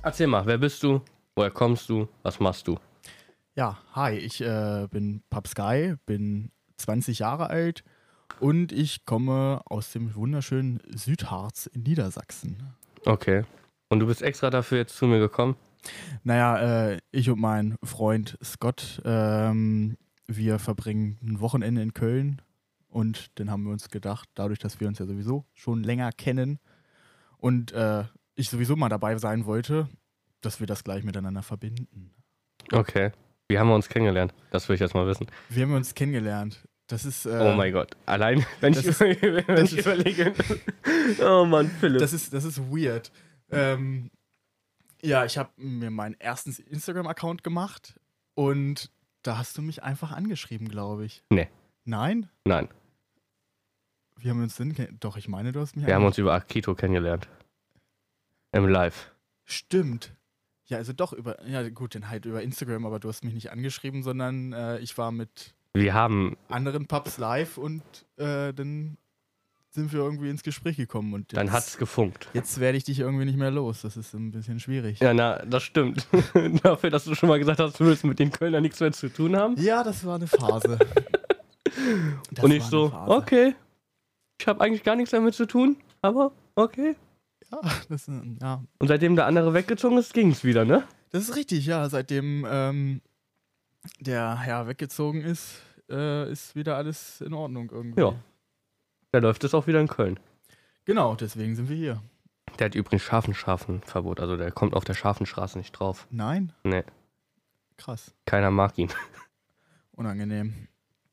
Erzähl mal, wer bist du? Woher kommst du? Was machst du? Ja, hi, ich bin Papsky, bin 20 Jahre alt und ich komme aus dem wunderschönen Südharz in Niedersachsen. Okay. Und du bist extra dafür jetzt zu mir gekommen? Naja, ich und mein Freund Scott, wir verbringen ein Wochenende in Köln und dann haben wir uns gedacht, dadurch, dass wir uns ja sowieso schon länger kennen und ich sowieso mal dabei sein wollte, dass wir das gleich miteinander verbinden. Okay. Wie haben wir uns kennengelernt? Das will ich jetzt mal wissen. Wir haben uns kennengelernt. Das ist, Oh mein Gott. Allein, wenn ich, das ist- wenn ich überlege. Oh Mann, Philipp. das ist weird. Ja, ich habe mir meinen ersten Instagram-Account gemacht und da hast du mich einfach angeschrieben, glaube ich. Nee. Nein? Nein. Wie haben wir uns denn Doch, ich meine, du hast mich Wir haben uns über Akito kennengelernt. Im Live. Stimmt. Ja, also doch ja gut, dann halt über Instagram, aber du hast mich nicht angeschrieben, sondern ich war mit Wir haben. anderen Pubs live und dann sind wir irgendwie ins Gespräch gekommen und Dann hat's gefunkt. jetzt werde ich dich irgendwie nicht mehr los. Das ist ein bisschen schwierig. Ja, na, das stimmt. Dafür, dass du schon mal gesagt hast, du willst mit den Kölnern nichts mehr zu tun haben. Ja, das war eine Phase. Das Und ich war so, eine Phase. okay. Ich habe eigentlich gar nichts damit zu tun, aber okay. Ja, ja, Und seitdem der andere weggezogen ist, ging's wieder, ne? das ist richtig, ja. Seitdem der Herr weggezogen ist, ist wieder alles in Ordnung irgendwie. Ja. Da läuft es auch wieder in Köln. Genau, deswegen sind wir hier. Der hat übrigens Schafenverbot, also der kommt auf der Schafenstraße nicht drauf. Nein? Nee, Krass. keiner mag ihn. Unangenehm.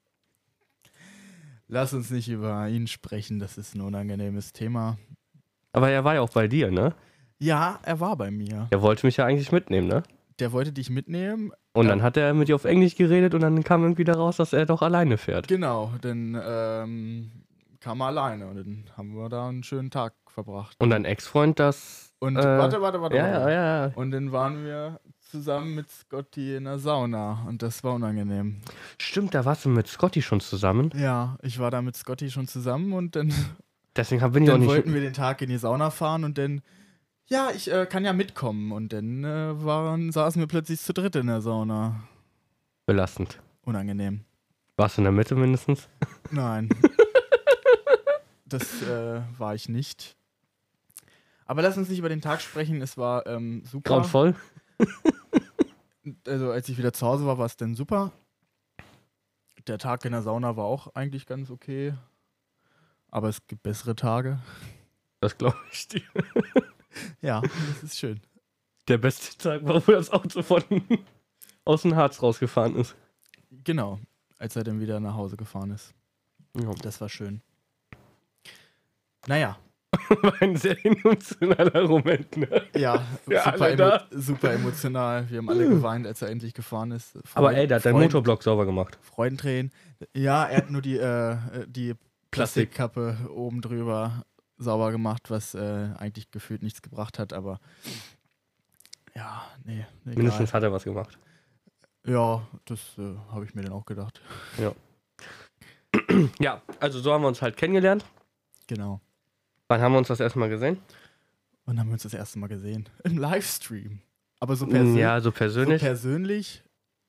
Lass uns nicht über ihn sprechen, das ist ein unangenehmes Thema. Aber er war ja auch bei dir, ne? Ja, er war bei mir. Er wollte mich ja eigentlich mitnehmen, ne? Der wollte dich mitnehmen. Und Ja. dann hat er mit dir auf Englisch geredet und dann kam irgendwie daraus, dass er doch alleine fährt. Genau, dann kam er alleine und dann haben wir da einen schönen Tag verbracht. Und dein Ex-Freund, das... Und warte. Ja. Und dann waren wir zusammen mit Scotty in der Sauna und das war unangenehm. Stimmt, da warst du mit Scotty schon zusammen. Ja, ich war da mit Scotty schon zusammen und dann, Deswegen bin ich auch dann nicht... wollten wir den Tag in die Sauna fahren und dann, ja, ich kann ja mitkommen und dann saßen wir plötzlich zu dritt in der Sauna. belastend. Unangenehm. Warst du in der Mitte mindestens? Nein. Das war ich nicht. Aber lass uns nicht über den Tag sprechen, es war super. Grauenvoll? Also als ich wieder zu Hause war es dann super. Der Tag in der Sauna war auch eigentlich ganz okay. Aber es gibt bessere Tage. Das glaube ich dir. Ja, das ist schön. Der beste Tag war, wo das Auto von aus dem Harz rausgefahren ist. Genau, als er dann wieder nach Hause gefahren ist. Ja. Das war schön. Naja, War ein sehr emotionaler Moment, ne? ja, Für alle da. super emotional. Wir haben alle geweint, als er endlich gefahren ist. Aber ey, der hat deinen Motorblock sauber gemacht. Freudentränen. Ja, er hat nur die Plastikkappe oben drüber sauber gemacht, was eigentlich gefühlt nichts gebracht hat, aber ja, nee, egal. Mindestens hat er was gemacht. Ja, das habe ich mir dann auch gedacht. Ja, also so haben wir uns halt kennengelernt. Genau. Wann haben wir uns das erste Mal gesehen? Und haben wir uns das erste Mal gesehen. Im Livestream. Aber so persönlich. Ja, so persönlich. So persönlich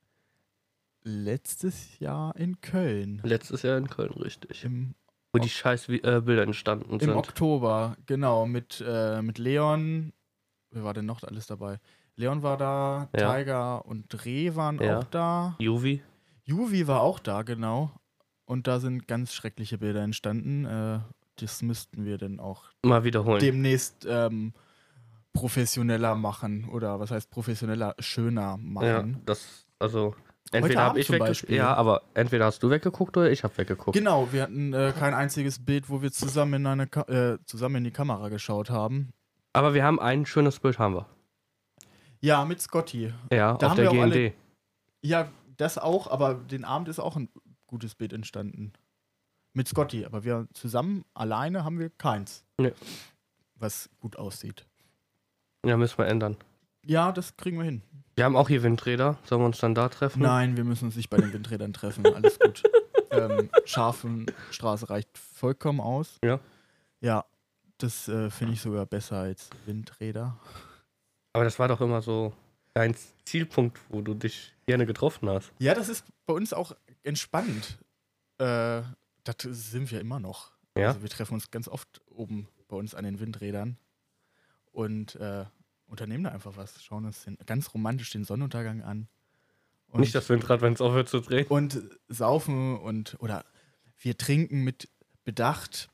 letztes Jahr in Köln. Letztes Jahr in Köln, richtig. Im Wo die scheiß Bilder entstanden Im sind. Oktober, genau, mit Leon. Wer war denn noch alles dabei? Leon war da, Ja. Tiger und Reh waren Ja. auch da. Juvi. Juvi war auch da, genau. Und da sind ganz schreckliche Bilder entstanden. Das müssten wir dann auch Mal wiederholen. demnächst professioneller machen. Oder was heißt professioneller, schöner Ja, machen. das, also, entweder habe Abend ich zum weggeguckt. Beispiel. Ja, aber entweder hast du weggeguckt oder ich habe weggeguckt. Genau, wir hatten kein einziges Bild, wo wir zusammen zusammen in die Kamera geschaut haben. Aber wir haben ein schönes Bild, haben wir. Ja, mit Scotty. Ja, Da auf haben der wir auch GND. Ja, das auch, aber den Abend ist auch ein gutes Bild entstanden. Mit Scotty, aber wir zusammen, alleine haben wir keins. Nee. Was gut aussieht. Ja, müssen wir ändern. Ja, das kriegen wir hin. Wir haben auch hier Windräder. Sollen wir uns dann da treffen? Nein, wir müssen uns nicht bei den Windrädern treffen. Alles gut. Scharfenstraße reicht vollkommen aus. Ja. Ja, das finde ich sogar besser als Windräder. Aber das war doch immer so dein Zielpunkt, wo du dich gerne getroffen hast. Ja, das ist bei uns auch entspannt. Das sind wir immer noch. Ja? Also wir treffen uns ganz oft oben bei uns an den Windrädern und unternehmen da einfach was. Schauen uns ganz romantisch den Sonnenuntergang an. Und, Nicht das Windrad, wenn es aufhört zu drehen. und saufen oder wir trinken mit Bedacht.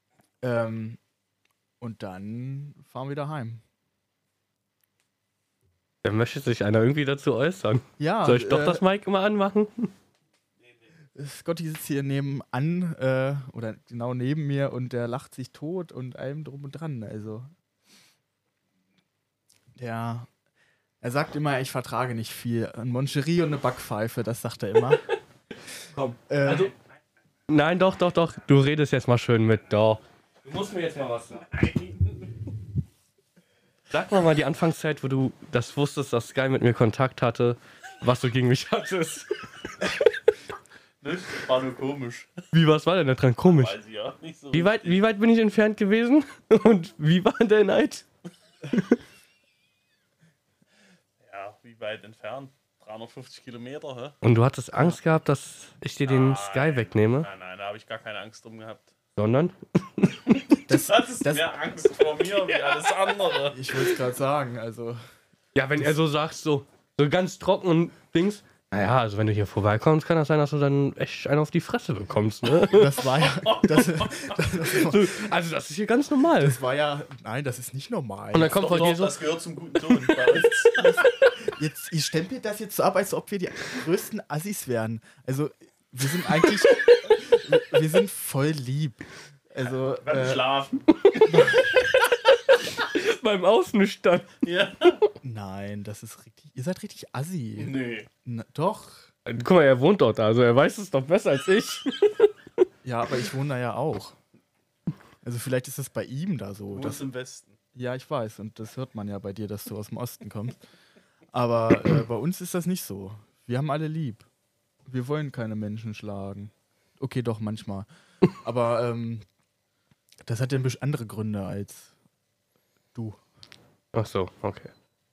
Und dann fahren wir wieder heim. Da möchte sich einer irgendwie dazu äußern. Ja, Soll ich doch das Mic mal anmachen? Scotty sitzt hier nebenan oder genau neben mir und der lacht sich tot und allem drum und dran. Also er sagt immer, ich vertrage nicht viel. Ein Moncherie und eine Backpfeife, das sagt er immer. Komm. Nein, doch. Du redest jetzt mal schön mit. Doch. Du musst mir jetzt mal was sagen. Sag mal die Anfangszeit, wo du das wusstest, dass Sky mit mir Kontakt hatte, was du gegen mich hattest. Das war nur komisch. Was war denn da dran komisch? Weiß ich auch nicht so. Wie weit bin ich entfernt gewesen? Und wie war der Neid? Ja, wie weit entfernt? 350 Kilometer, hä? Und du hattest Angst gehabt, dass ich dir den Sky wegnehme? Nein, da habe ich gar keine Angst drum gehabt. Sondern? Du hattest mehr Angst vor mir wie alles andere. Ich wollte es gerade sagen, also. Ja, wenn er so sagt, so ganz trocken und Dings. Naja, also wenn du hier vorbeikommst, kann das sein, dass du dann echt einen auf die Fresse bekommst, ne? Das war ja. Also das ist hier ganz normal. Das war ja. Nein, das ist nicht normal. Und dann kommt von dir so. Das gehört zum guten Ton bei uns. Jetzt, ihr stempelt das jetzt so ab, als ob wir die größten Assis wären. Also, wir sind eigentlich. Wir sind voll lieb. Also. Beim Schlafen. Beim Außenstand. Ja. Nein, das ist richtig. Ihr seid richtig assi. Nee. Doch. Guck mal, er wohnt dort, also er weiß es doch besser als ich. Ja, aber ich wohne da ja auch. Also vielleicht ist es bei ihm da so. Du Dass, bist im Westen. ja, ich weiß. Und das hört man ja bei dir, dass du aus dem Osten kommst. Aber bei uns ist das nicht so. Wir haben alle lieb. Wir wollen keine Menschen schlagen. Okay, doch, manchmal. Aber das hat ja ein bisschen andere Gründe als du. Ach so, okay.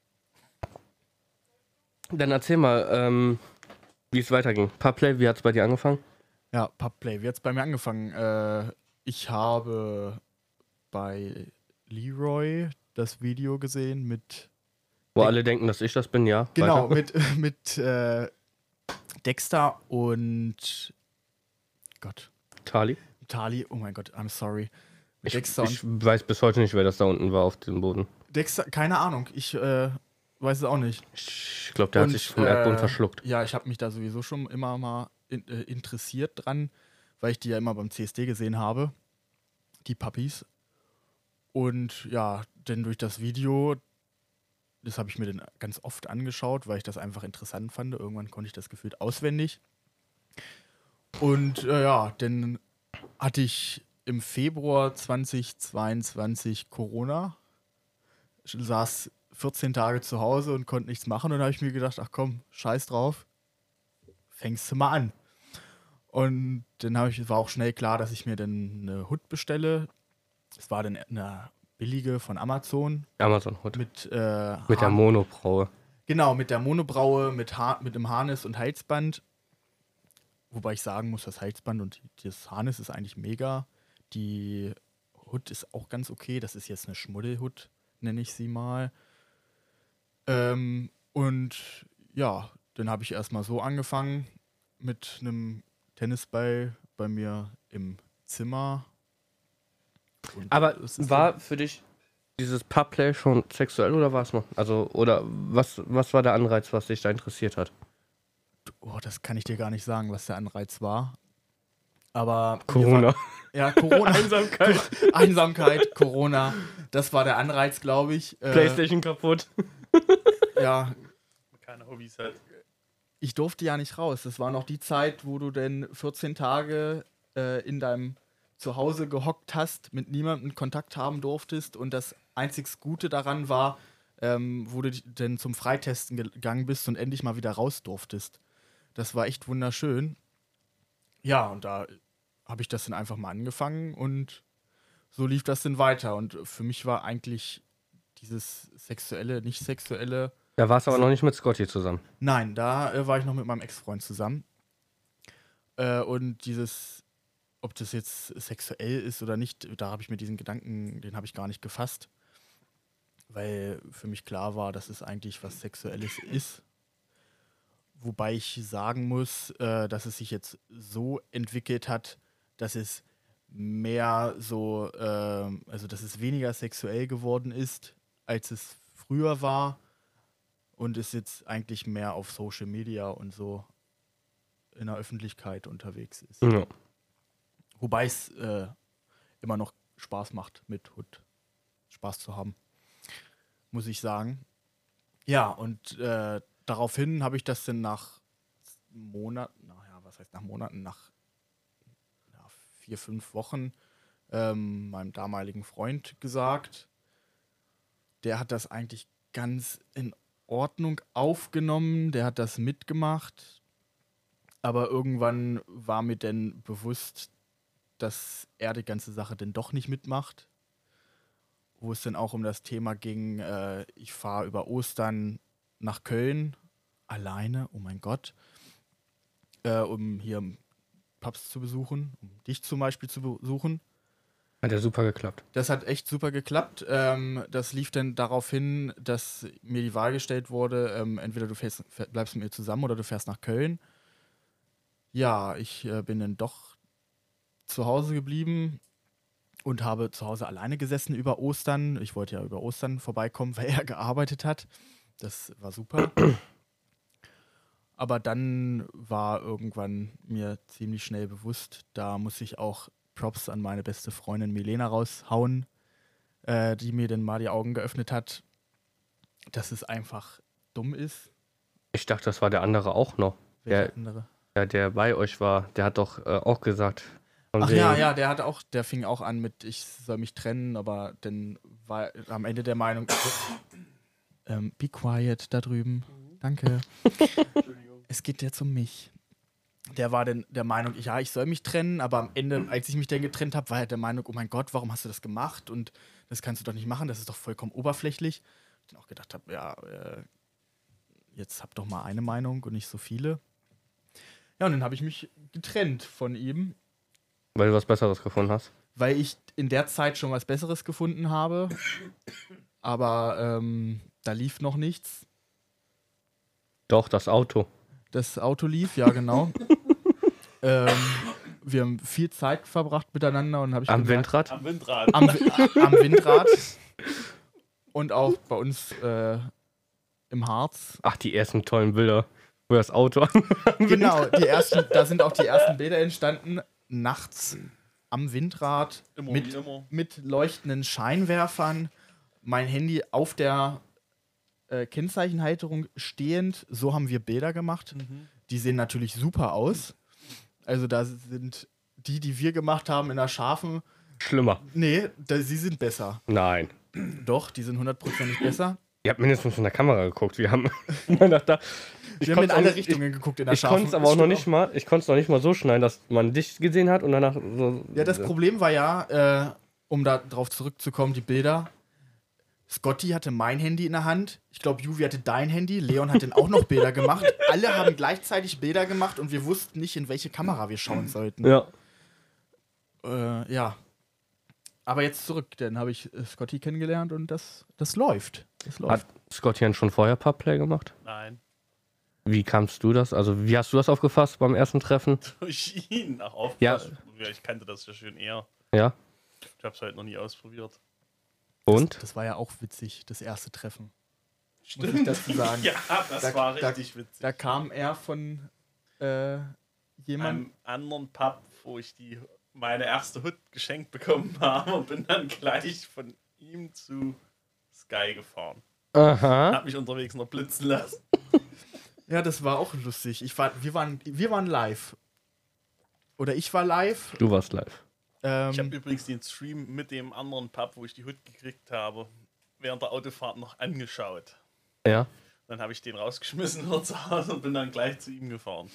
Dann erzähl mal, wie es weiterging. Pubplay, wie hat es bei dir angefangen? Ja, Pubplay. Wie hat es bei mir angefangen? Ich habe bei Leroy das Video gesehen mit. Wo alle denken, dass ich das bin, ja. Genau, Weiter. mit Dexter und Gott. Tali. Tali, oh mein Gott, I'm sorry. Mit Ich Dexter weiß bis heute nicht, wer das da unten war auf dem Boden. Dexter, keine Ahnung, ich weiß es auch nicht. Ich glaube, der hat sich vom Erdboden verschluckt. Ja, ich habe mich da sowieso schon immer mal interessiert dran, weil ich die ja immer beim CSD gesehen habe, die Puppies. Und ja, denn durch das Video, das habe ich mir dann ganz oft angeschaut, weil ich das einfach interessant fand. Irgendwann konnte ich das gefühlt auswendig. Und ja, dann hatte ich im Februar 2022 Corona, saß 14 Tage zu Hause und konnte nichts machen. Und dann habe ich mir gedacht, ach komm, scheiß drauf, fängst du mal an. Und dann war auch schnell klar, dass ich mir dann eine Hood bestelle. Es war dann eine billige von Amazon. Amazon Hood. Mit der Monobraue. Genau, mit der Monobraue, mit dem Harness und Halsband. Wobei ich sagen muss, das Halsband und das Harness ist eigentlich mega. Die Hood ist auch ganz okay. Das ist jetzt eine Schmuddelhood, nenne ich sie mal. Und ja, dann habe ich erstmal so angefangen mit einem Tennisball bei mir im Zimmer. Und Aber es war für dich dieses Pubplay schon sexuell oder war es noch? Also, oder was war der Anreiz, was dich da interessiert hat? Oh, das kann ich dir gar nicht sagen, was der Anreiz war. Aber Corona. Ja, Corona. Einsamkeit. Einsamkeit, Corona. Das war der Anreiz, glaube ich. Playstation kaputt. Ja, Keine Hobbys halt. ich durfte ja nicht raus. Das war noch die Zeit, wo du denn 14 Tage in deinem Zuhause gehockt hast, mit niemandem Kontakt haben durftest und das einzig Gute daran war, wo du denn zum Freitesten gegangen bist und endlich mal wieder raus durftest. Das war echt wunderschön. Ja, und da habe ich das dann einfach mal angefangen und so lief das dann weiter. Und für mich war eigentlich dieses sexuelle, nicht sexuelle. Da warst du aber noch nicht mit Scotty zusammen. Nein, da war ich noch mit meinem Ex-Freund zusammen. Und dieses, ob das jetzt sexuell ist oder nicht, da habe ich mir diesen Gedanken, den habe ich gar nicht gefasst. Weil für mich klar war, dass es eigentlich was Sexuelles ist. Wobei ich sagen muss, dass es sich jetzt so entwickelt hat, dass es mehr so, also dass es weniger sexuell geworden ist, als es früher war. Und es jetzt eigentlich mehr auf Social Media und so in der Öffentlichkeit unterwegs ist. Ja. Wobei es immer noch Spaß macht, mit Hut Spaß zu haben, muss ich sagen. Ja, und daraufhin habe ich das dann nach Monaten, was heißt nach Monaten, nach 4, 5 Wochen meinem damaligen Freund gesagt. Der hat das eigentlich ganz in Ordnung aufgenommen, der hat das mitgemacht, aber irgendwann war mir dann bewusst, dass er die ganze Sache dann doch nicht mitmacht, wo es dann auch um das Thema ging, ich fahre über Ostern nach Köln, alleine, oh mein Gott, um hier Pubs zu besuchen, um dich zum Beispiel zu besuchen. Hat ja super geklappt. Das hat echt super geklappt. Das lief dann darauf hin, dass mir die Wahl gestellt wurde, entweder du bleibst mit mir zusammen oder du fährst nach Köln. Ja, ich bin dann doch zu Hause geblieben und habe zu Hause alleine gesessen über Ostern. Ich wollte ja über Ostern vorbeikommen, weil er gearbeitet hat. Das war super. Aber dann war irgendwann mir ziemlich schnell bewusst, da muss ich auch Props an meine beste Freundin Milena raushauen, die mir dann mal die Augen geöffnet hat, dass es einfach dumm ist. Ich dachte, das war der andere auch noch. Welcher andere? Ja, der bei euch war, der hat doch auch gesagt. Ach ja, der fing auch an mit, ich soll mich trennen, aber dann war am Ende der Meinung, be quiet da drüben, danke. Es geht jetzt um mich. Der war dann der Meinung, ja, ich soll mich trennen, aber am Ende, als ich mich dann getrennt habe, war er der Meinung, oh mein Gott, warum hast du das gemacht? Und das kannst du doch nicht machen, das ist doch vollkommen oberflächlich. Ich dann auch gedacht habe, ja, jetzt hab doch mal eine Meinung und nicht so viele. Ja, und dann habe ich mich getrennt von ihm. Weil du was Besseres gefunden hast? Weil ich in der Zeit schon was Besseres gefunden habe. Aber da lief noch nichts. Doch, das Auto. Das Auto lief, ja genau. Wir haben viel Zeit verbracht miteinander und habe ich Am gemerkt, Windrad? Am Windrad. am Windrad und auch bei uns im Harz. Ach, die ersten tollen Bilder, wo das Auto Genau, da sind auch die ersten Bilder entstanden, nachts am Windrad Immer wie immer. mit leuchtenden Scheinwerfern, mein Handy auf der Kennzeichenhalterung stehend. So haben wir Bilder gemacht. Die sehen natürlich super aus. Also da sind die wir gemacht haben in der scharfen. Schlimmer. Nee, sie sind besser. Nein. Doch, die sind 100%ig besser. Ihr habt mindestens von der Kamera geguckt. Wir haben in alle Richtungen geguckt in der Ich scharfen. konnte es aber auch noch nicht mal. Ich konnte es noch nicht mal so schneiden, dass man dich gesehen hat und danach so. Ja, das Problem war ja, um da drauf zurückzukommen, die Bilder. Scotty hatte mein Handy in der Hand. Ich glaube, Juvi hatte dein Handy. Leon hat dann auch noch Bilder gemacht. Alle haben gleichzeitig Bilder gemacht und wir wussten nicht, in welche Kamera wir schauen sollten. Ja. Ja. Aber jetzt zurück, dann habe ich Scotty kennengelernt und das läuft. Das läuft. Hat Scotty schon vorher Pubplay gemacht? Nein. Wie kamst du das? Also, wie hast du das aufgefasst beim ersten Treffen? Durch ihn auch aufgepasst. Ja, ich kannte das ja schon eher. Ja. Ich habe es halt noch nie ausprobiert. Und? Das war ja auch witzig, das erste Treffen. Muss ich dazu sagen. Ja, das war richtig witzig. Da kam er von jemandem. Einem anderen Pub, wo ich meine erste Hut geschenkt bekommen habe und bin dann gleich von ihm zu Sky gefahren. Aha. Hab mich unterwegs noch blitzen lassen. Ja, das war auch lustig. Wir waren live. Oder ich war live. Du warst live. Ich habe übrigens den Stream mit dem anderen Pub, wo ich die Hut gekriegt habe, während der Autofahrt noch angeschaut. Ja. Dann habe ich den rausgeschmissen zu Hause und bin dann gleich zu ihm gefahren.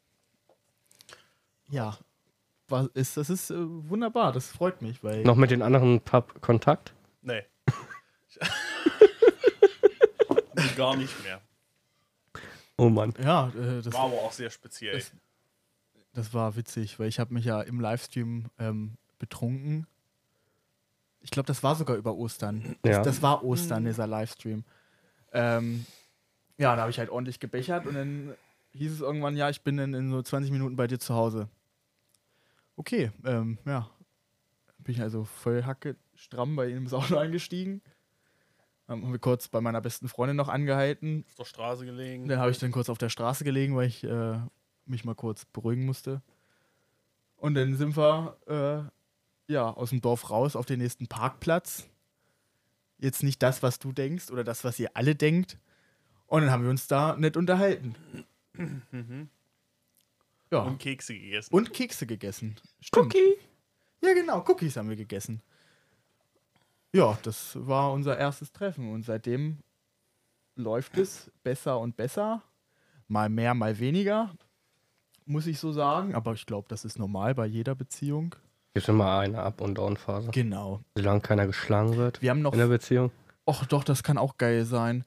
Ja. Das ist wunderbar, das freut mich. Weil Noch mit den anderen Pub Kontakt? Nee. Gar nicht mehr. Oh Mann. Ja, das War aber auch sehr speziell. Das war witzig, weil ich habe mich ja im Livestream betrunken. Ich glaube, das war sogar über Ostern. Ja. Das war Ostern, dieser Livestream. Ja, da habe ich halt ordentlich gebechert und dann hieß es irgendwann, ja, ich bin in so 20 Minuten bei dir zu Hause. Okay, ja. Bin ich also voll hacke stramm bei ihm ins Auto eingestiegen. Haben wir kurz bei meiner besten Freundin noch angehalten. Auf der Straße gelegen. Dann habe ich dann kurz auf der Straße gelegen, weil ich mich mal kurz beruhigen musste. Und dann sind wir aus dem Dorf raus auf den nächsten Parkplatz. Jetzt nicht das, was du denkst oder das, was ihr alle denkt. Und dann haben wir uns da nett unterhalten. Ja. Und Kekse gegessen. Und Kekse gegessen. Stimmt. Cookie. Ja, genau, Cookies haben wir gegessen. Ja, das war unser erstes Treffen und seitdem läuft es besser und besser. Mal mehr, mal weniger, muss ich so sagen. Aber ich glaube, das ist normal bei jeder Beziehung. Gibt immer eine Up- und Down-Phase. Genau. Solange keiner geschlagen wird Wir haben noch. in der Beziehung. Och, doch, das kann auch geil sein.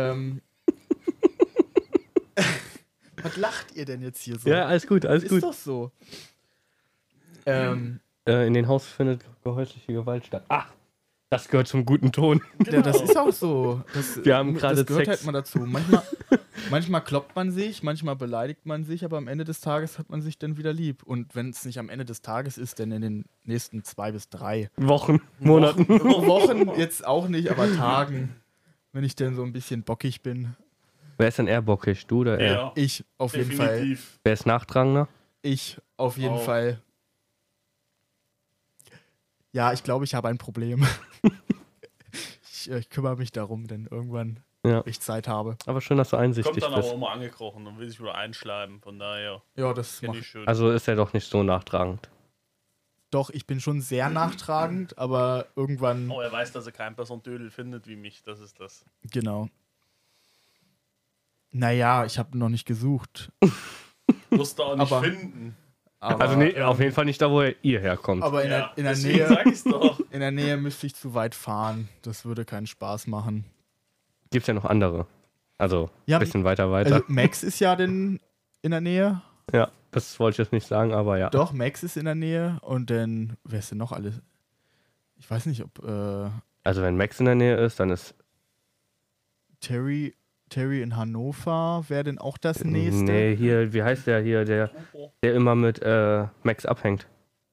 Was lacht ihr denn jetzt hier so? Ja, alles gut, alles ist gut. doch so. In den Haus findet häusliche Gewalt statt. Ach, das gehört zum guten Ton. Ja, das ist auch so. Wir haben gerade Das gehört Sex. halt mal dazu. Manchmal kloppt man sich, manchmal beleidigt man sich, aber am Ende des Tages hat man sich dann wieder lieb. Und wenn es nicht am Ende des Tages ist, dann in den nächsten 2 bis 3 Wochen, Monaten. Wochen jetzt auch nicht, aber Tagen, wenn ich dann so ein bisschen bockig bin. Wer ist denn eher bockig? Du oder er? Ja, Ich auf jeden Fall. definitiv. Wer ist nachtragender? Ich auf jeden Auch. Fall. Ja, ich glaube, ich habe ein Problem. Ich kümmere mich darum, denn irgendwann, Ja. wenn ich Zeit habe. Aber schön, dass du einsichtig Kommt dann aber bist. auch immer angekrochen und will sich wieder einschleimen. Von daher Ja, das finde mache ich schön. Also ist er doch nicht so nachtragend. Doch, ich bin schon sehr nachtragend, aber irgendwann, Oh, er weiß, dass er keinen besseren Dödel findet wie mich. Das ist das. genau. Naja, ich habe noch nicht gesucht. Musst du auch nicht Aber- finden. Aber, Also nee, auf jeden Fall nicht da, wo ihr herkommt. aber in, Ja, in, der deswegen Nähe, sag ich's doch. in der Nähe müsste ich zu weit fahren. Das würde keinen Spaß machen. Gibt's ja noch andere. Also Ja, ein bisschen weiter. Also Max ist ja denn in der Nähe. Ja, das wollte ich jetzt nicht sagen, aber ja. Doch, Max ist in der Nähe. Und dann, wer ist denn noch alles? Ich weiß nicht, ob Also wenn Max in der Nähe ist, dann ist Terry in Hannover wäre denn auch das nächste. Nee, hier, wie heißt der hier, der immer mit Max abhängt.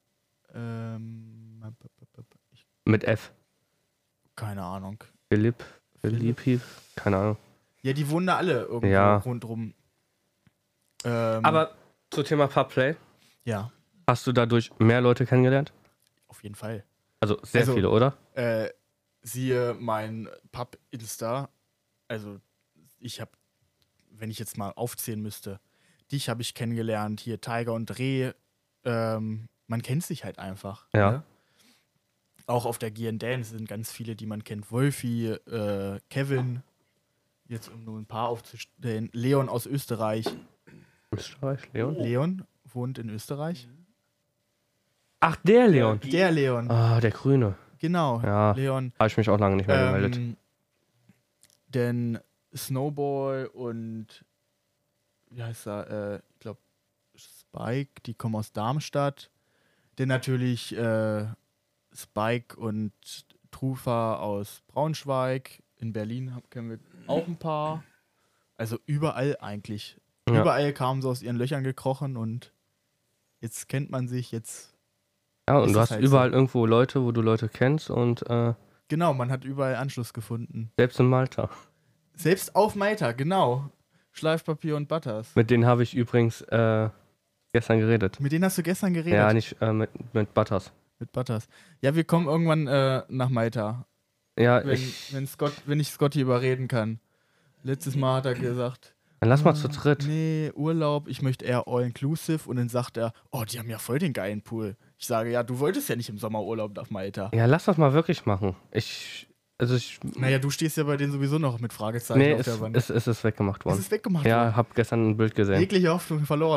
Ich, Mit F. keine Ahnung. Philippi, keine Ahnung. Ja, die wohnen da alle irgendwo Ja. rundrum. Aber zum Thema Pubplay, Ja, hast du dadurch mehr Leute kennengelernt? auf jeden Fall. Also sehr Also- viele, oder? Siehe mein Pub-Insta. Also, ich habe, wenn ich jetzt mal aufzählen müsste, dich habe ich kennengelernt, hier Tiger und Dreh. Man kennt sich halt einfach. Ja. Ne? Auch auf der Gian Dance sind ganz viele, die man kennt. Wolfi, Kevin, jetzt um nur ein paar aufzustellen. Leon aus Österreich. Österreich, Leon? Leon wohnt in Österreich. Ach, der Leon. Der Leon, Ah, der Grüne. genau. Ja, Leon. habe ich mich auch lange nicht mehr gemeldet. Denn Snowball und wie heißt er? Ich glaube Spike, die kommen aus Darmstadt. Denn natürlich Spike und Trufa aus Braunschweig. In Berlin kennen wir auch ein paar. Also überall eigentlich. Ja. Überall kamen sie aus ihren Löchern gekrochen und jetzt kennt man sich, jetzt. Ja, und ist du es hast halt überall irgendwo Leute, wo du Leute kennst und Genau, man hat überall Anschluss gefunden. selbst in Malta. Selbst auf Malta, genau. Schleifpapier und Butters. Mit denen habe ich übrigens gestern geredet. Mit denen hast du gestern geredet? Ja, nicht mit Butters. Mit Butters. Ja, wir kommen irgendwann nach Malta, Ja, wenn ich Scotty überreden kann. Letztes Mal hat er gesagt, dann lass mal zu dritt. nee, Urlaub, ich möchte eher all-inclusive. Und dann sagt er, oh, die haben ja voll den geilen Pool. Ich sage, ja, du wolltest ja nicht im Sommerurlaub nach Malta. Ja, lass das mal wirklich machen. Naja, du stehst ja bei denen sowieso noch mit Fragezeichen Nee, auf es der Wand. ist weggemacht Es worden. ist weggemacht Ja, worden. hab gestern ein Bild gesehen. Jegliche Hoffnung verloren.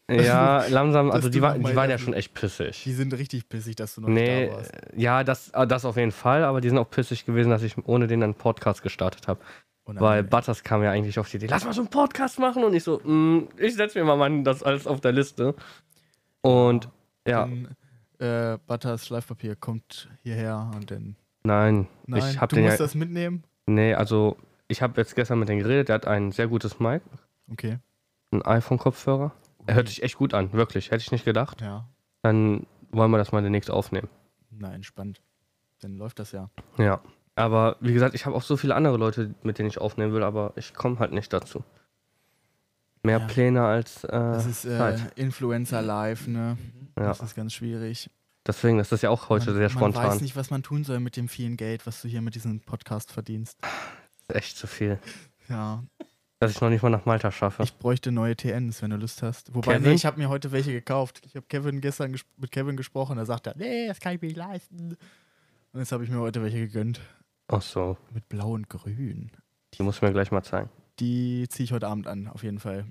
Ja, langsam, also Dass die du noch mal waren ja das- schon echt pissig. Die sind richtig pissig, dass du noch Nee, nicht da warst. ja, das auf jeden Fall, aber die sind auch pissig gewesen, dass ich ohne den einen Podcast gestartet habe. Weil Butters kam ja eigentlich auf die Idee, lass mal so einen Podcast machen und ich so, ich setze mir mal das alles auf der Liste. Und ja, Butters Schleifpapier kommt hierher und dann. nein, Nein, ich hab du den musst ja, das mitnehmen? nee, also ich habe jetzt gestern mit dem geredet, der hat ein sehr gutes Mic, Okay. ein iPhone-Kopfhörer. Er hört sich echt gut an, wirklich, hätte ich nicht gedacht. Ja. Dann wollen wir das mal demnächst aufnehmen. Na, entspannt. Dann läuft das ja. Ja, aber wie gesagt, ich habe auch so viele andere Leute, mit denen ich aufnehmen will, aber ich komme halt nicht dazu. Mehr Ja. Pläne als Das ist Zeit. Influencer Live, ne? Ja. Das ist ganz schwierig. Deswegen, das ist ja auch heute sehr Man spontan. weiß nicht, was man tun soll mit dem vielen Geld, was du hier mit diesem Podcast verdienst. Das ist echt zu viel. Ja. Dass ich noch nicht mal nach Malta schaffe. Ich bräuchte neue TNs, wenn du Lust hast. Wobei, Kevin? nee, ich habe mir heute welche gekauft. Ich habe gestern mit Kevin gesprochen. Da sagt er, nee, das kann ich mir nicht leisten. Und jetzt habe ich mir heute welche gegönnt. Ach so, Mit blau und grün. die muss ich mir gleich mal zeigen. Die ziehe ich heute Abend an, auf jeden Fall.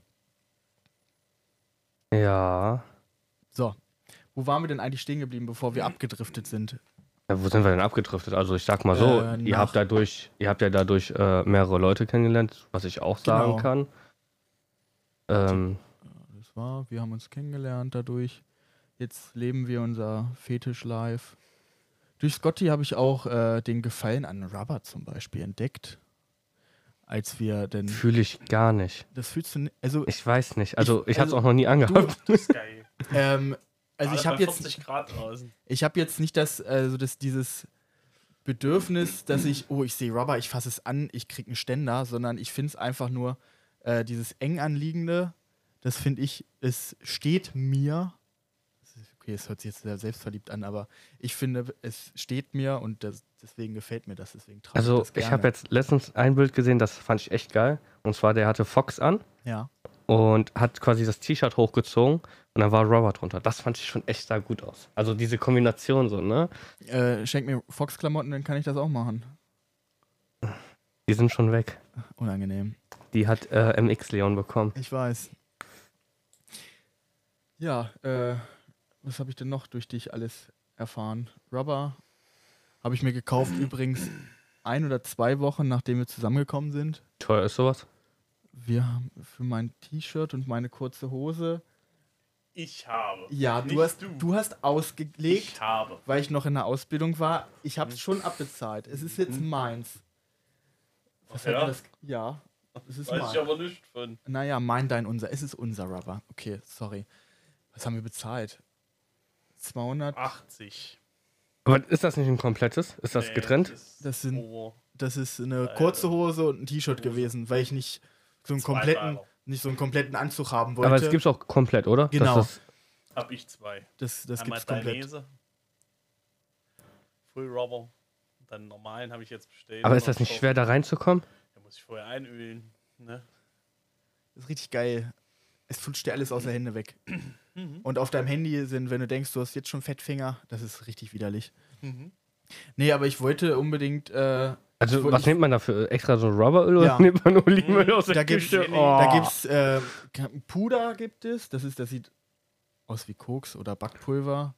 Ja. So. Wo waren wir denn eigentlich stehen geblieben, bevor wir abgedriftet sind? Ja, wo sind wir denn abgedriftet? Also ich sag mal so, ihr habt ja dadurch mehrere Leute kennengelernt, was ich auch sagen Genau. kann. Das war, wir haben uns kennengelernt dadurch. Jetzt leben wir unser Fetisch-Life. Durch Scotty habe ich auch den Gefallen an Rubber zum Beispiel entdeckt. Als wir denn. Fühle ich gar nicht. Das fühlst du nicht. Also, Ich weiß nicht. Also ich habe es also auch noch nie angehabt. Das ist geil. also ich Gerade habe bei jetzt. 40 Grad draußen. Ich habe jetzt nicht dieses Bedürfnis, dass ich sehe Rubber, ich fasse es an, ich kriege einen Ständer, sondern ich finde es einfach nur dieses eng anliegende, das finde ich, es steht mir, okay, es hört sich jetzt sehr selbstverliebt an, aber ich finde, es steht mir und deswegen gefällt mir das, deswegen trage Also das gerne. ich habe jetzt letztens ein Bild gesehen, das fand ich echt geil. Und zwar, der hatte Fox an Ja, und hat quasi das T-Shirt hochgezogen und dann war Robert drunter. Das fand ich schon echt da gut aus. Also diese Kombination so, ne? schenk mir Fox-Klamotten, dann kann ich das auch machen. Die sind schon weg. Unangenehm. Die hat MX Leon bekommen. Ich weiß. Ja, was habe ich denn noch durch dich alles erfahren? Rubber habe ich mir gekauft, übrigens 1 oder 2 Wochen, nachdem wir zusammengekommen sind. Teuer ist sowas? Wir haben für mein T-Shirt und meine kurze Hose. Ich habe. Ja, Nicht du hast ausgelegt, Ich habe. weil ich noch in der Ausbildung war. Ich habe es schon abbezahlt. Es ist jetzt meins. Was hat Ja? denn das? Ja, es ist Weiß meins. ich aber nicht von. Naja, mein, dein, unser. Es ist unser Rubber. Okay, sorry. Was haben wir bezahlt? 200. 80. Aber ist das nicht ein komplettes? Ist das Nee, getrennt? Das sind- Oh, Das ist eine kurze Hose und ein T-Shirt gewesen, weil ich nicht so einen kompletten Anzug haben wollte. Aber es gibt's auch komplett, oder? Genau. Das ist, hab ich 2. das Einmal gibt's komplett. Dainese. Full Rubber. Und dann normalen habe ich jetzt bestellt. aber ist das nicht schwer, da reinzukommen? Da muss ich vorher einölen. Ne? Das ist richtig geil. Es flutscht dir alles aus der Hände weg. Mhm. Und auf deinem Handy sind, wenn du denkst, du hast jetzt schon Fettfinger, das ist richtig widerlich. Mhm. Nee, aber ich wollte unbedingt. Also, Ich- was nimmt man dafür? Extra so Rubberöl oder Ja. nimmt man Olivenöl aus der Da gibt's, Küche? da gibt's Puder gibt es. Das sieht aus wie Koks oder Backpulver.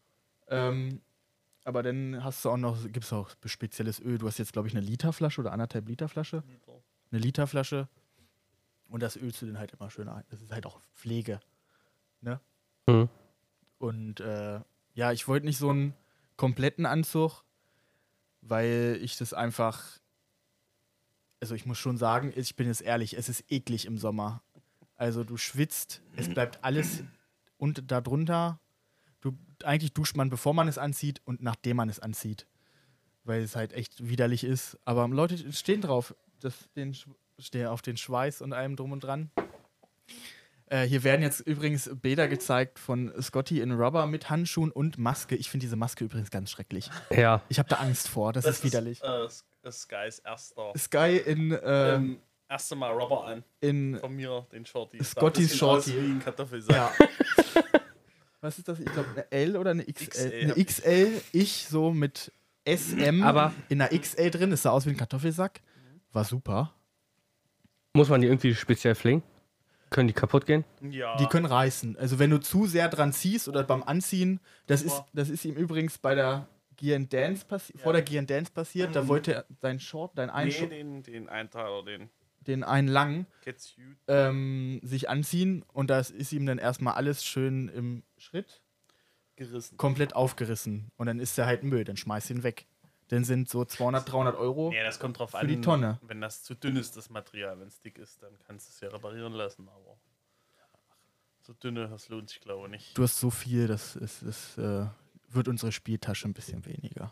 Aber dann hast du auch noch, gibt's auch spezielles Öl. Du hast jetzt, glaube ich, eine Literflasche oder 1,5 Liter Flasche. Eine Literflasche. Und das ölst du dann halt immer schön ein. Das ist halt auch Pflege. Ne? Hm. Und ja, ich wollte nicht so einen kompletten Anzug, weil ich das einfach. Also ich muss schon sagen, ich bin jetzt ehrlich, es ist eklig im Sommer. Also du schwitzt, es bleibt alles und darunter. Eigentlich duscht man, bevor man es anzieht und nachdem man es anzieht. Weil es halt echt widerlich ist. Aber Leute stehen drauf. Stehe auf den Schweiß und allem drum und dran. Hier werden jetzt übrigens Bilder gezeigt von Scotty in Rubber mit Handschuhen und Maske. Ich finde diese Maske übrigens ganz schrecklich. Ja. Ich habe da Angst vor, das ist widerlich. Das Skys erster. Sky in Erste Mal Rubber an. Von mir, den Shorty. Scottys Sah ein bisschen Shorty. aus wie ein Kartoffelsack. Ja. Was ist das? Ich glaube, eine L oder eine XL? XL Eine hab ich. XL. Ich so mit SM Aber- in einer XL drin. Es sah aus wie ein Kartoffelsack. War super. Muss man die irgendwie speziell pflegen? Können die kaputt gehen? Ja. Die können reißen. Also wenn du zu sehr dran ziehst oder beim Anziehen, das ist ihm übrigens bei der Gear and Dance vor der Gear and Dance passiert, da wollte er seinen Short, den Einteiler, den einen langen, Catsuit. sich anziehen und das ist ihm dann erstmal alles schön im Schritt Gerissen. komplett aufgerissen. Und dann ist er halt Müll, dann schmeißt ihn weg. Dann sind so 200, 300 Euro Ja, das kommt drauf für an, die Tonne. wenn das zu dünn ist, das Material. Wenn es dick ist, dann kannst du es ja reparieren lassen, aber so dünne, das lohnt sich, glaube ich, nicht. Du hast so viel, das wird unsere Spieltasche ein bisschen weniger.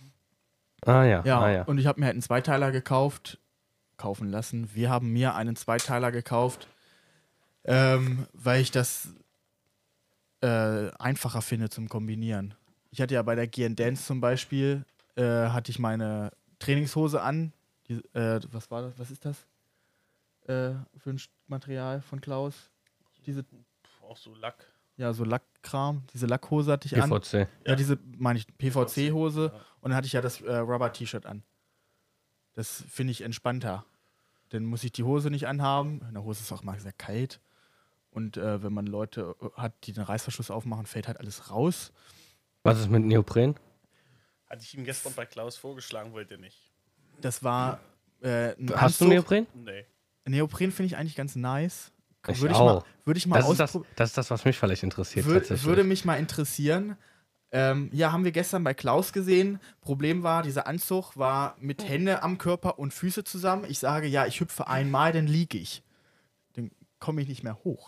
Ja. Und ich habe mir halt einen Zweiteiler kaufen lassen. Wir haben mir einen Zweiteiler gekauft, weil ich das einfacher finde zum Kombinieren. Ich hatte ja bei der Gear Dance zum Beispiel, hatte ich meine Trainingshose an. Was war das? Was ist das für ein Material von Klaus? Diese Auch so Lack. Ja, so Lackkram. Diese Lackhose hatte ich an. PVC. Ja, diese, meine ich, PVC-Hose. Ja. Und dann hatte ich ja das Rubber-T-Shirt an. Das finde ich entspannter. Dann muss ich die Hose nicht anhaben. In der Hose ist auch mal sehr kalt. Und wenn man Leute hat, die den Reißverschluss aufmachen, fällt halt alles raus. Was ist mit Neopren? Hatte ich ihm gestern bei Klaus vorgeschlagen, wollte er nicht. Das war ein Hast du Neopren? Nee. Neopren finde ich eigentlich ganz nice. Würde ich mal ausprobieren. Das ist das, was mich vielleicht interessiert. Würde mich mal interessieren. Ja, haben wir gestern bei Klaus gesehen. Problem war, dieser Anzug war mit Hände am Körper und Füße zusammen. Ich sage, ja, ich hüpfe einmal, dann liege ich. Dann komme ich nicht mehr hoch.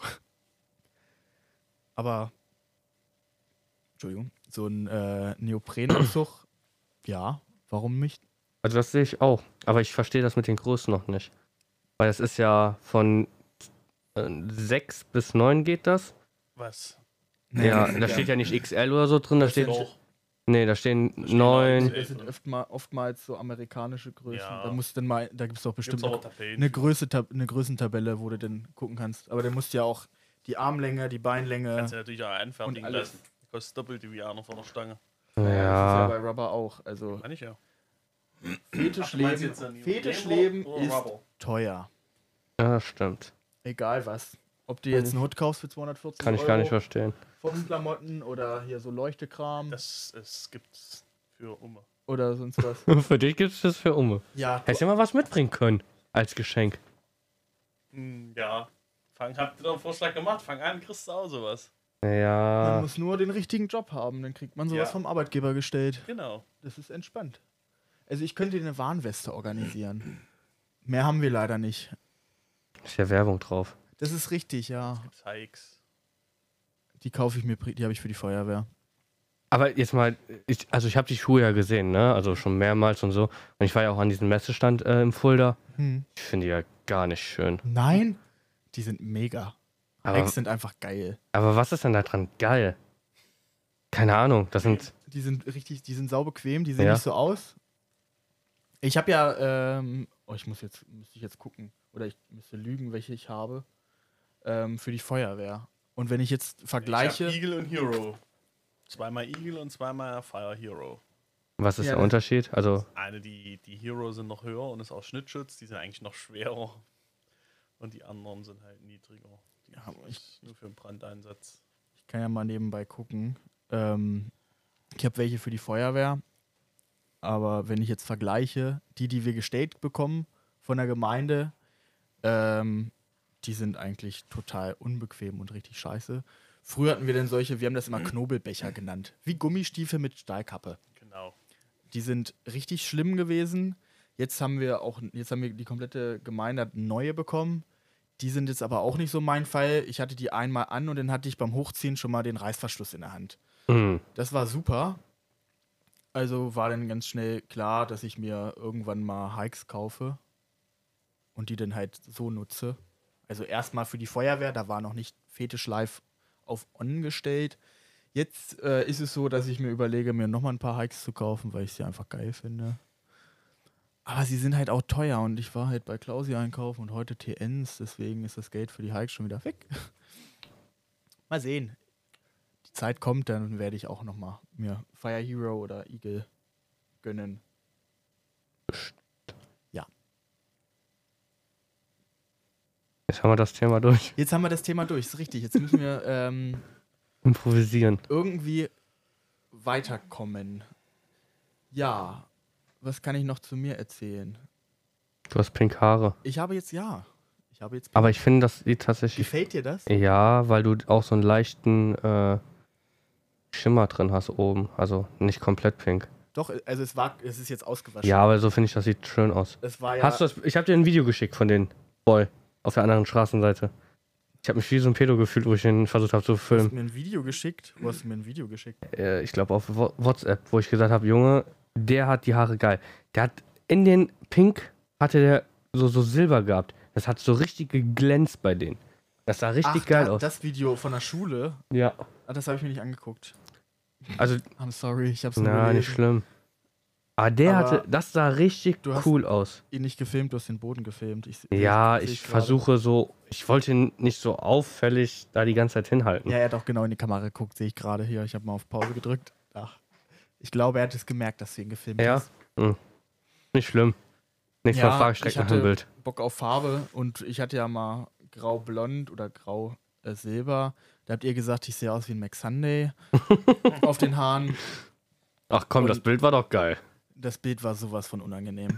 Aber, Entschuldigung, so ein Neoprenanzug, ja, warum nicht? Also das sehe ich auch. Aber ich verstehe das mit den Größen noch nicht. Weil es ist ja von 6 bis 9 geht das. Was? Ja, da steht ja nicht XL oder so drin, da steht. Doch. Nee, da stehen 9. Das sind oftmals so amerikanische Größen. Ja. Da gibt es doch bestimmt Gibt's auch eine Größentabelle, wo du dann gucken kannst. Aber dann musst du ja auch die Armlänge, die Beinlänge. Kannst du natürlich auch anfertigen und alles. lassen. Kostet doppelt wie einer von der Stange. Das ist ja Ja. bei Rubber auch. Also Kann ich ja. Fetischleben ist teuer. Ja, stimmt. Egal was. Ob du jetzt einen Hut kaufst für 240 Kann ich Euro, gar nicht verstehen. Foxklamotten oder hier so Leuchtekram Das gibt's für Umme. oder sonst was. Für dich gibt es das für Umme. Ja, Hättest du ja mal was mitbringen können. Als Geschenk. Ja. Habt ihr doch einen Vorschlag gemacht? Fang an, kriegst du auch sowas. man Ja. muss nur den richtigen Job haben, dann kriegt man sowas Ja. vom Arbeitgeber gestellt. Genau. Das ist entspannt. Also ich könnte dir eine Warnweste organisieren. Mehr haben wir leider nicht. Ist ja Werbung drauf. Das ist richtig, ja. Gibt's Hikes. Die kaufe ich mir, die habe ich für die Feuerwehr. Aber jetzt mal, ich habe die Schuhe ja gesehen, ne? Also schon mehrmals und so. Und ich war ja auch an diesem Messestand im Fulda. Ich finde die ja gar nicht schön. Nein, die sind mega. Aber- Hikes sind einfach geil. Aber was ist denn da dran geil? Keine Ahnung, das sind. Die sind saubequem, die sehen Ja. nicht so aus. Ich habe ja, müsste ich jetzt gucken. Oder ich müsste lügen, welche ich habe. Für die Feuerwehr. Und wenn ich jetzt vergleiche. Ich hab Eagle und Hero. Zweimal Eagle und zweimal Fire Hero. Was ist Ja, der Unterschied? Also, Die Hero sind noch höher und ist auch Schnittschutz, die sind eigentlich noch schwerer. Und die anderen sind halt niedriger. Die Ja, ist nur für den Brandeinsatz. Ich kann ja mal nebenbei gucken. Ich habe welche für die Feuerwehr. Aber wenn ich jetzt vergleiche, die wir gestellt bekommen von der Gemeinde, die sind eigentlich total unbequem und richtig scheiße. Früher hatten wir dann solche, wir haben das immer Knobelbecher genannt. Wie Gummistiefel mit Stahlkappe. Genau. Die sind richtig schlimm gewesen. Jetzt haben wir die komplette Gemeinde hat neue bekommen. Die sind jetzt aber auch nicht so mein Fall. Ich hatte die einmal an und dann hatte ich beim Hochziehen schon mal den Reißverschluss in der Hand. Das war super. Also war dann ganz schnell klar, dass ich mir irgendwann mal Hikes kaufe und die dann halt so nutze. Also erstmal für die Feuerwehr, da war noch nicht Fetisch Live auf On gestellt. Jetzt ist es so, dass ich mir überlege, mir nochmal ein paar Hikes zu kaufen, weil ich sie einfach geil finde. Aber sie sind halt auch teuer und ich war halt bei Klausi einkaufen und heute TNs, deswegen ist das Geld für die Hikes schon wieder weg. Mal sehen. Die Zeit kommt, dann werde ich auch nochmal mir Fire Hero oder Eagle gönnen. Ja. Jetzt haben wir das Thema durch. Jetzt haben wir das Thema durch, ist richtig. Jetzt müssen wir Improvisieren. irgendwie weiterkommen. Ja, was kann ich noch zu mir erzählen? Du hast pink Haare. Ich habe jetzt Aber ich finde, das sieht tatsächlich... Gefällt dir das? Ja, weil du auch so einen leichten Schimmer drin hast oben. Also nicht komplett pink. Doch, also es ist jetzt ausgewaschen. Ja, aber so finde ich, das sieht schön aus. Es war ja, Hast du das? Ich habe dir ein Video geschickt von den Boy auf der anderen Straßenseite. Ich habe mich wie so ein Pedo gefühlt, wo ich ihn versucht habe zu du hast filmen. mir ein Video geschickt. Wo hast du mir ein Video geschickt? Ich glaube auf WhatsApp, wo ich gesagt habe, Junge, der hat die Haare geil. Der hat in den Pink hatte der so Silber gehabt. Das hat so richtig geglänzt bei denen. Das sah richtig geil aus. Das Video von der Schule, Ja. das habe ich mir nicht angeguckt. Also, I'm sorry, ich hab's nur na, nicht gelesen. schlimm. Aber der Aber das sah richtig du hast cool aus. Ihn nicht gefilmt, du hast den Boden gefilmt. Ja, seh ich gerade. versuche so, ich wollte ihn nicht so auffällig da die ganze Zeit hinhalten. Ja, er hat auch genau in die Kamera geguckt, sehe ich gerade hier. Ich habe mal auf Pause gedrückt. Ach. Ich glaube, er hat es gemerkt, dass du ihn gefilmt Ja? hast. Nicht schlimm. Nächstes Mal frage ich ich direkt nach hatte dem Bild. Bock auf Farbe und ich hatte ja mal grau-blond oder grau-silber. Da habt ihr gesagt, ich sehe aus wie ein McSunday auf den Haaren. Ach komm, Und- das Bild war doch geil. Das Bild war sowas von unangenehm.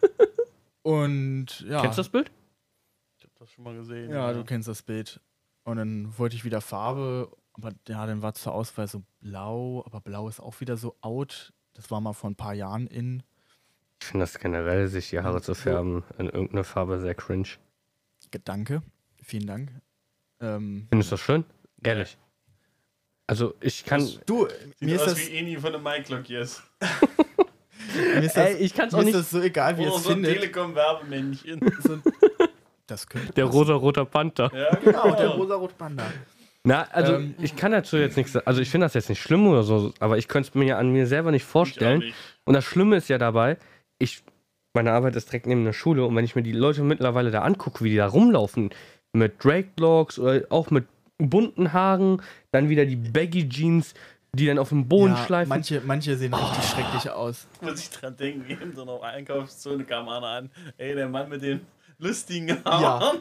Und ja. Kennst du das Bild? Ich hab das schon mal gesehen. Ja, du kennst das Bild. Und dann wollte ich wieder Farbe, aber ja, dann war zur Auswahl so blau, aber blau ist auch wieder so out. Das war mal vor ein paar Jahren in. Ich finde das generell, sich die Haare zu färben in irgendeine Farbe sehr cringe. Danke, vielen Dank. Findest du das schön? Ehrlich. Also ich kann... Du, Sieht mir ist, aus das, wie Eni von der MyClock jetzt. mir ist das, Ey, ich kann's mir auch ist nicht... das so egal, wie Oder ihr es so ein findet. Telekom-Werbemännchen. So, das könnte Der passen. rosa-roter Panther. Ja, Genau, der rosa-rot Panda. Na, also Ähm. ich kann dazu jetzt nichts... Also ich finde das jetzt nicht schlimm oder so, aber ich könnte es mir ja an mir selber nicht Ich auch vorstellen. nicht. Und das Schlimme ist ja dabei, meine Arbeit ist direkt neben der Schule und wenn ich mir die Leute mittlerweile da angucke, wie die da rumlaufen, mit Drake-Locks oder auch mit bunten Haaren, dann wieder die Baggy-Jeans, die dann auf dem Boden Ja, schleifen. manche sehen richtig schrecklich aus. Muss ich dran denken, eben so noch Einkaufszone kam einer an. Ey, der Mann mit den lustigen Haaren.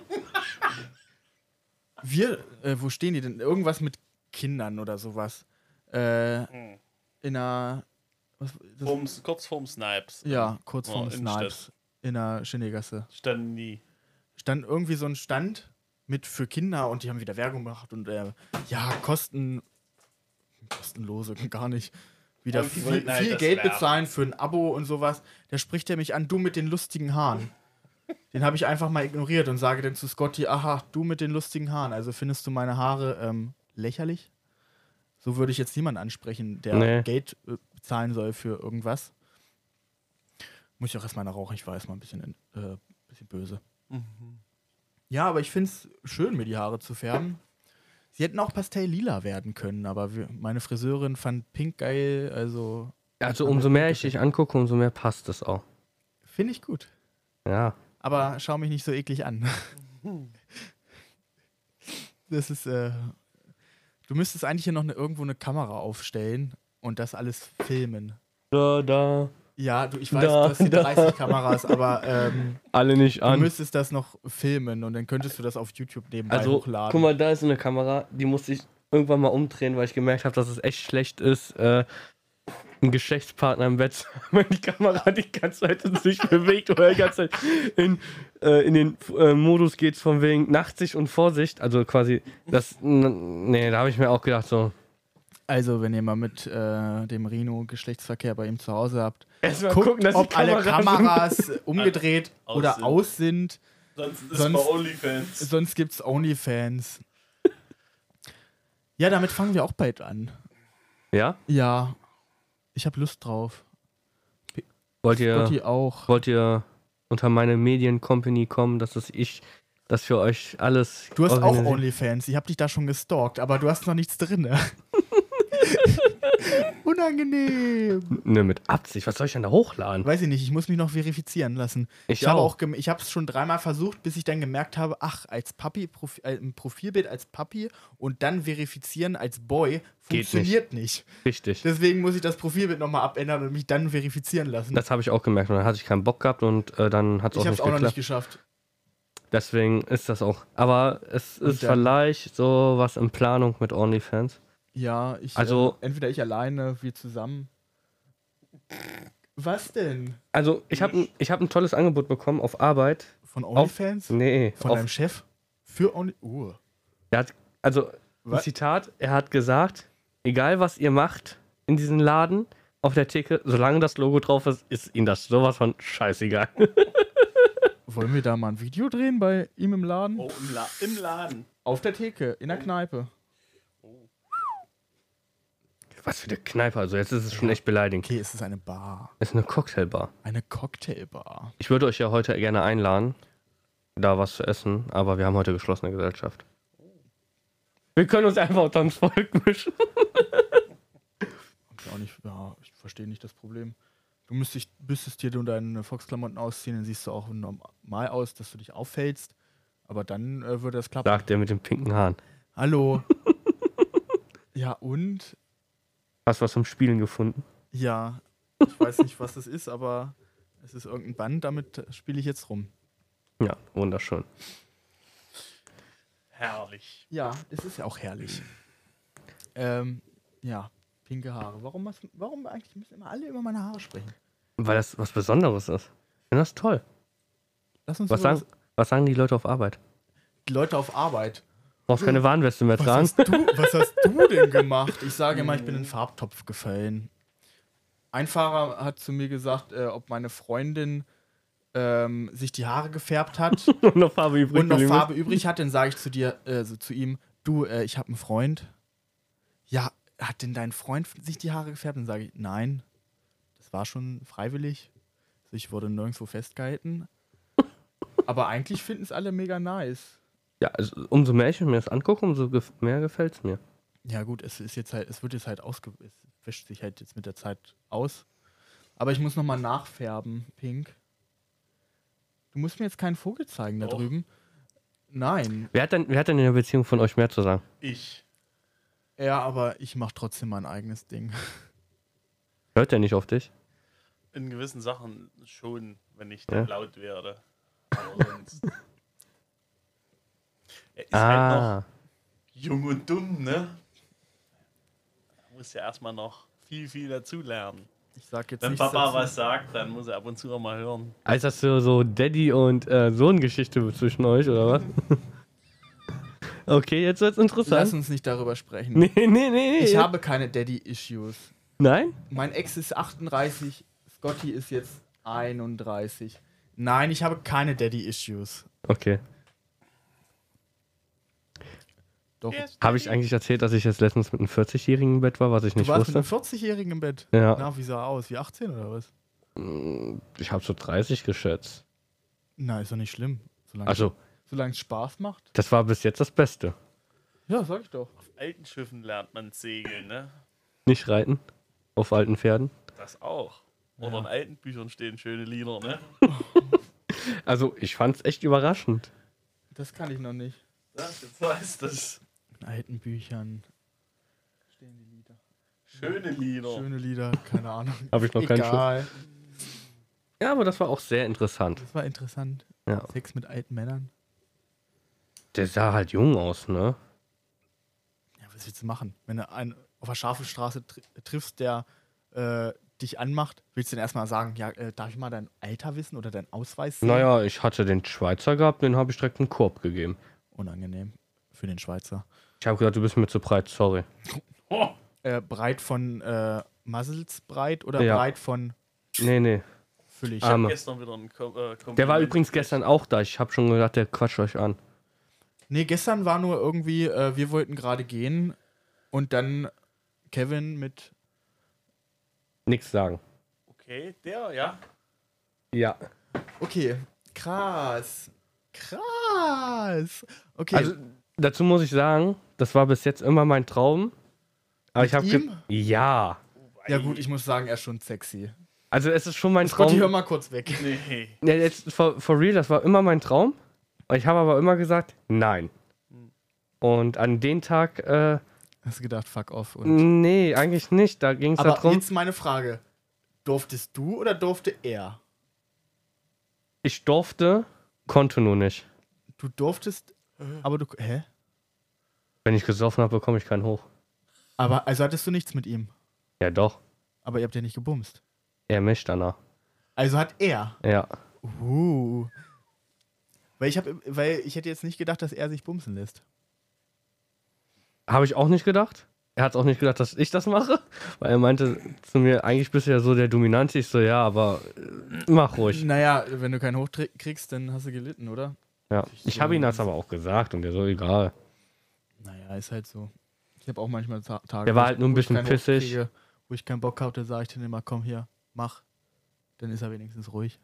Wir, wo stehen die denn? Irgendwas mit Kindern oder sowas. In einer. Kurz vorm Snipes. Ja, kurz vorm Innenstadt. Snipes. In der Schinnegasse. Standen die. Stand irgendwie so ein Stand mit für Kinder und die haben wieder Werbung gemacht und ja, kostenlose, gar nicht. Wieder Und die wollten halt viel das Geld werben. bezahlen für ein Abo und sowas. Da spricht er mich an, du mit den lustigen Haaren. Den habe ich einfach mal ignoriert und sage dann zu Scotty, aha, du mit den lustigen Haaren. Also findest du meine Haare lächerlich? So würde ich jetzt niemanden ansprechen, der Nee. Geld bezahlen soll für irgendwas. Muss ich auch erstmal rauchen, ich war erstmal ein bisschen böse. Ja, aber ich finde es schön, mir die Haare zu färben. Sie hätten auch pastellila werden können, aber meine Friseurin fand Pink geil, also Also umso mehr ich dich angucke, umso mehr passt es auch. finde ich gut. Ja. Aber schau mich nicht so eklig an. Das ist, du müsstest eigentlich hier noch irgendwo eine Kamera aufstellen und das alles filmen. Da. Ja, ich weiß, Da, du hast die da. 30 Kameras, aber Alle nicht du an. müsstest das noch filmen und dann könntest du das auf YouTube nebenbei Also, hochladen. guck mal, da ist eine Kamera, die musste ich irgendwann mal umdrehen, weil ich gemerkt habe, dass es echt schlecht ist, einen Geschlechtspartner im Bett zu haben, wenn die Kamera die ganze Zeit sich bewegt oder die ganze Zeit in den Modus geht von wegen Nachtsicht und Vorsicht. Also quasi, nee, da habe ich mir auch gedacht, so. Also, wenn ihr mal mit dem Rino Geschlechtsverkehr bei ihm zu Hause habt, Erstmal guckt, gucken, dass die ob alle Kameras umgedreht Aus oder sind. aus sind. Sonst ist Sonst- bei OnlyFans. Sonst gibt's Onlyfans. Ja, damit fangen wir auch bald an. Ja? Ja, ich habe Lust drauf. Wollt Scotty ihr auch. unter unter meine Medien-Company kommen, dass das für euch alles. Du hast auch organisiert? Onlyfans. Ich habe dich da schon gestalkt, aber du hast noch nichts drin. Unangenehm. Ne, mit Absicht. Was soll ich denn da hochladen? Weiß ich nicht, ich muss mich noch verifizieren lassen. Ich habe auch. ich habe es schon dreimal versucht, bis ich dann gemerkt habe, ach, als Papi, ein Profilbild als Papi und dann verifizieren als Boy funktioniert nicht. Richtig. Deswegen muss ich das Profilbild nochmal abändern und mich dann verifizieren lassen. Das habe ich auch gemerkt. Und dann hatte ich keinen Bock gehabt und dann hat es auch Ich habe nicht es auch noch nicht geklappt. geschafft. Deswegen ist das auch. Aber es ist dann- vielleicht so was in Planung mit OnlyFans. Ja, entweder ich alleine, wir zusammen. Was denn? Also ich hab ein tolles Angebot bekommen auf Arbeit. Von OnlyFans? Nee, Von deinem Chef? Für OnlyFans? er hat, also ein Was? Zitat, er hat gesagt, egal was ihr macht in diesem Laden, auf der Theke, solange das Logo drauf ist, ist ihnen das sowas von scheißegal. Wollen wir da mal ein Video drehen bei ihm im Laden? Oh, im Laden. Auf der Theke, in der Kneipe. Was für eine Kneipe, also jetzt ist es schon echt beleidigend. Okay, es ist eine Bar. Es ist eine Cocktailbar. Eine Cocktailbar. Ich würde euch ja heute gerne einladen, da was zu essen, aber wir haben heute geschlossene Gesellschaft. Wir können uns einfach unterm Volk mischen. Auch nicht, ja, ich verstehe nicht das Problem. Du müsstest dir deine Fox-Klamotten ausziehen, dann siehst du auch normal aus, dass du dich auffällst. Aber dann würde das klappen. Sagt der mit den pinken Haaren. Hallo. Ja, und? Hast du was zum Spielen gefunden? Ja, ich weiß nicht, was das ist, aber es ist irgendein Band, damit spiele ich jetzt rum. Ja, wunderschön. Herrlich. Ja, es ist ja auch herrlich. Ja, pinke Haare. Warum eigentlich müssen immer alle über meine Haare sprechen? Weil das was Besonderes ist. Ich finde das toll. Lass uns Was sagen die Leute auf Arbeit? die Leute auf Arbeit. Brauchst keine Warnweste mehr tragen? Was hast du denn gemacht? Ich sage immer, ich bin in den Farbtopf gefallen. Ein Fahrer hat zu mir gesagt, ob meine Freundin sich die Haare gefärbt hat Und noch Farbe übrig. und noch geblieben Farbe übrig hat, dann sage ich zu ihm, du, ich habe einen Freund. Ja, hat denn dein Freund sich die Haare gefärbt? Dann sage ich, nein, das war schon freiwillig. Also ich wurde nirgendwo festgehalten. Aber eigentlich finden es alle mega nice. Ja, also, umso mehr ich mir das angucke, umso mehr gefällt es mir. Ja gut, es wird jetzt halt es wäscht sich halt jetzt mit der Zeit aus. Aber ich muss nochmal nachfärben, pink. Du musst mir jetzt keinen Vogel zeigen da Doch. drüben. Nein. Wer hat denn in der Beziehung von euch mehr zu sagen? Ich. Ja, aber ich mache trotzdem mein eigenes Ding. Hört der nicht auf dich? In gewissen Sachen schon, wenn ich dann laut werde. Aber sonst. Er ist halt noch jung und dumm, ne? Er muss ja erstmal noch viel, viel dazulernen. Ich sag jetzt Wenn nichts Papa dazu. was sagt, dann muss er ab und zu auch mal hören. Ist das so Daddy- und Sohn-Geschichte zwischen euch, oder was? Okay, jetzt wird's Lass interessant. uns nicht darüber sprechen. Nee. Ich habe keine Daddy-Issues. Nein? Mein Ex ist 38, Scotty ist jetzt 31. Nein, ich habe keine Daddy-Issues. Okay. Doch. Habe ich eigentlich erzählt, dass ich jetzt letztens mit einem 40-Jährigen im Bett war, was ich Du nicht warst mit wusste? einem 40-Jährigen im Bett? Ja. Na, wie sah er aus? Wie 18 oder was? Ich habe so 30 geschätzt. Na, ist doch nicht schlimm. Also, Solange es Spaß macht. das war bis jetzt das Beste. Ja, sag ich doch. Auf alten Schiffen lernt man segeln, ne? Nicht reiten auf alten Pferden. Das auch. Oder in alten Büchern stehen schöne Lieder, ne? Also, ich fand's echt überraschend. Das kann ich noch nicht. Das, jetzt weißt du das. In alten Büchern stehen die Lieder. Schöne Lieder. Schöne Lieder, keine Ahnung. Habe ich noch keinen Schuss. Egal. Ja, aber das war auch sehr interessant. Das war interessant. Ja. Sex mit alten Männern. Der sah halt jung aus, ne? Ja, was willst du machen? Wenn du einen auf der scharfen Straße triffst, der dich anmacht, willst du dann erstmal sagen, ja, darf ich mal dein Alter wissen oder deinen Ausweis sehen? Naja, ich hatte den Schweizer gehabt, den habe ich direkt einen Korb gegeben. Unangenehm für den Schweizer. Ich habe gesagt, du bist mir zu breit, sorry. Oh, Breit von Muzzles breit oder Ja. breit von Nee. füllig? Arme. gestern wieder ein Kompliment. Der war übrigens gestern auch da. Ich habe schon gedacht, der quatscht euch an. Nee, gestern war nur irgendwie, wir wollten gerade gehen und dann Kevin mit. Nichts sagen. Okay, der, ja. Ja. Okay, krass. Okay, Also, dazu muss ich sagen, das war bis jetzt immer mein Traum. Aber Mit ich habe ihm? Ja. ja gut, ich muss sagen, er ist schon sexy. Also, es ist schon mein Scotty, hör Traum. mal kurz weg. Nee. Ja, jetzt for real, das war immer mein Traum. Ich habe aber immer gesagt, nein. Und an den Tag, Hast du gedacht, fuck off. Und nee, eigentlich nicht. Da ging es aber darum, jetzt meine Frage. Durftest du oder durfte er? ich durfte, konnte nur nicht. Du durftest, aber du, hä? Wenn ich gesoffen habe, bekomme ich keinen hoch. Aber, also hattest du nichts mit ihm? Ja, doch. Aber ihr habt ja nicht gebumst. Er mischt danach. Also hat er? Ja. Weil ich hätte jetzt nicht gedacht, dass er sich bumsen lässt. Habe ich auch nicht gedacht. Er hat auch nicht gedacht, dass ich das mache. Weil er meinte zu mir, eigentlich bist du ja so der Dominante. Ich so, ja, aber mach ruhig. Naja, wenn du keinen Hoch kriegst, dann hast du gelitten, oder? Ja. Ich habe ihm das aber auch gesagt und der so, egal. Naja, ist halt so. Ich habe auch manchmal Tage, Der war halt nur ein wo ich bisschen keinen Hoch pissig. kriege, wo ich keinen Bock habe, dann sage ich dann immer, komm hier, mach. Dann ist er wenigstens ruhig.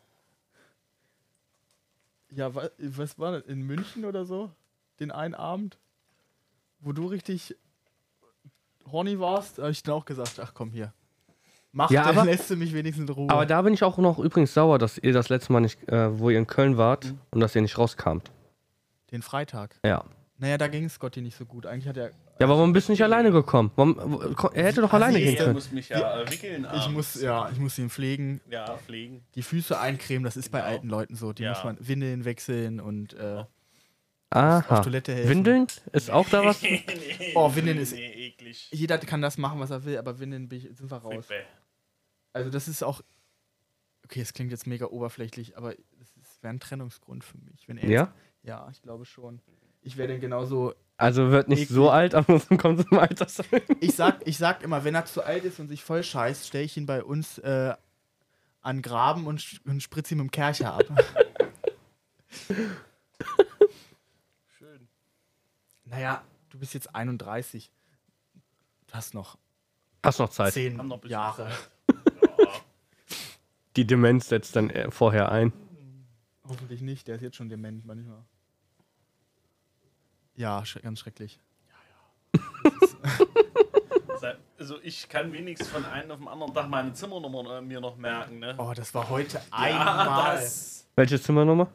Ja, was war das? In München oder so? Den einen Abend? Wo du richtig horny warst, habe ich dann auch gesagt, ach komm hier. Mach, Ja, dann aber- lässt du mich wenigstens in Ruhe. Aber da bin ich auch noch übrigens sauer, dass ihr das letzte Mal nicht, wo ihr in Köln wart und dass ihr nicht rauskamt. Den Freitag. Ja. Naja, da ging Scotty nicht so gut. Eigentlich hat er... Ja, aber warum bist du nicht alleine gekommen? Er hätte doch alleine gehen Ich können. muss mich ja wickeln Ich muss ihn pflegen, Ja, pflegen. die Füße eincremen, das ist bei Genau. alten Leuten so. Die Ja. muss man Windeln wechseln und auf Aha. Toilette helfen. Windeln? Ist auch da was? nee, Oh, Windeln ist- eklig. Jeder kann das machen, was er will, aber Windeln sind wir raus. Bäh. Also das ist auch... Okay, es klingt jetzt mega oberflächlich, aber das wäre ein Trennungsgrund für mich. Wenn er Ja? Jetzt, ja, ich glaube schon. Ich wäre dann genauso... Also wird nicht so alt, aber kommt zum Alter. Ich sag immer, wenn er zu alt ist und sich voll scheißt, stelle ich ihn bei uns an Graben und spritze ihn mit dem Kercher ab. Schön. Naja, du bist jetzt 31. Du hast noch Hast noch Zeit. 10 Haben noch ein bisschen Jahre. Ja. Die Demenz setzt dann vorher ein. Hoffentlich nicht, der ist jetzt schon dement manchmal. Ja, ganz schrecklich. Also ich kann wenigstens von einem auf den anderen Tag meine Zimmernummer mir noch merken, ne? Oh, das war heute Ja, einmal. das. Welche Zimmernummer?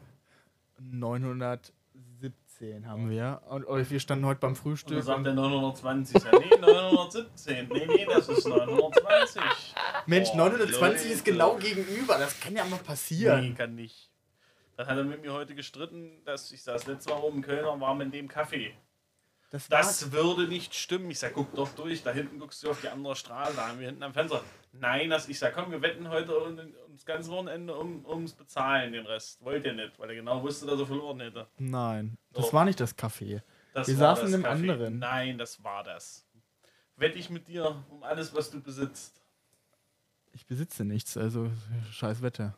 917 haben wir. Und wir standen heute beim Und dann Frühstück. sagt er 920. Ja, nee, 917. Nee, das ist 920. Mensch, Oh, 920 ist Leute. genau gegenüber. Das kann ja mal passieren. Nee, kann nicht. Dann hat er mit mir heute gestritten, dass ich saß letztes Mal oben in Köln und war in dem Café. Das würde nicht stimmen. Ich sag, guck doch durch, da hinten guckst du auf die andere Straße, da haben wir hinten am Fenster. Nein, ich sag, komm, wir wetten heute ums ganze Wochenende ums Bezahlen, den Rest. Wollt ihr nicht, weil er genau wusste, dass er verloren hätte. Nein, das Doch. war nicht das Café. Das Wir war saßen das in einem Café. anderen. Nein, das war das. Wette ich mit dir um alles, was du besitzt. Ich besitze nichts, also scheiß Wetter.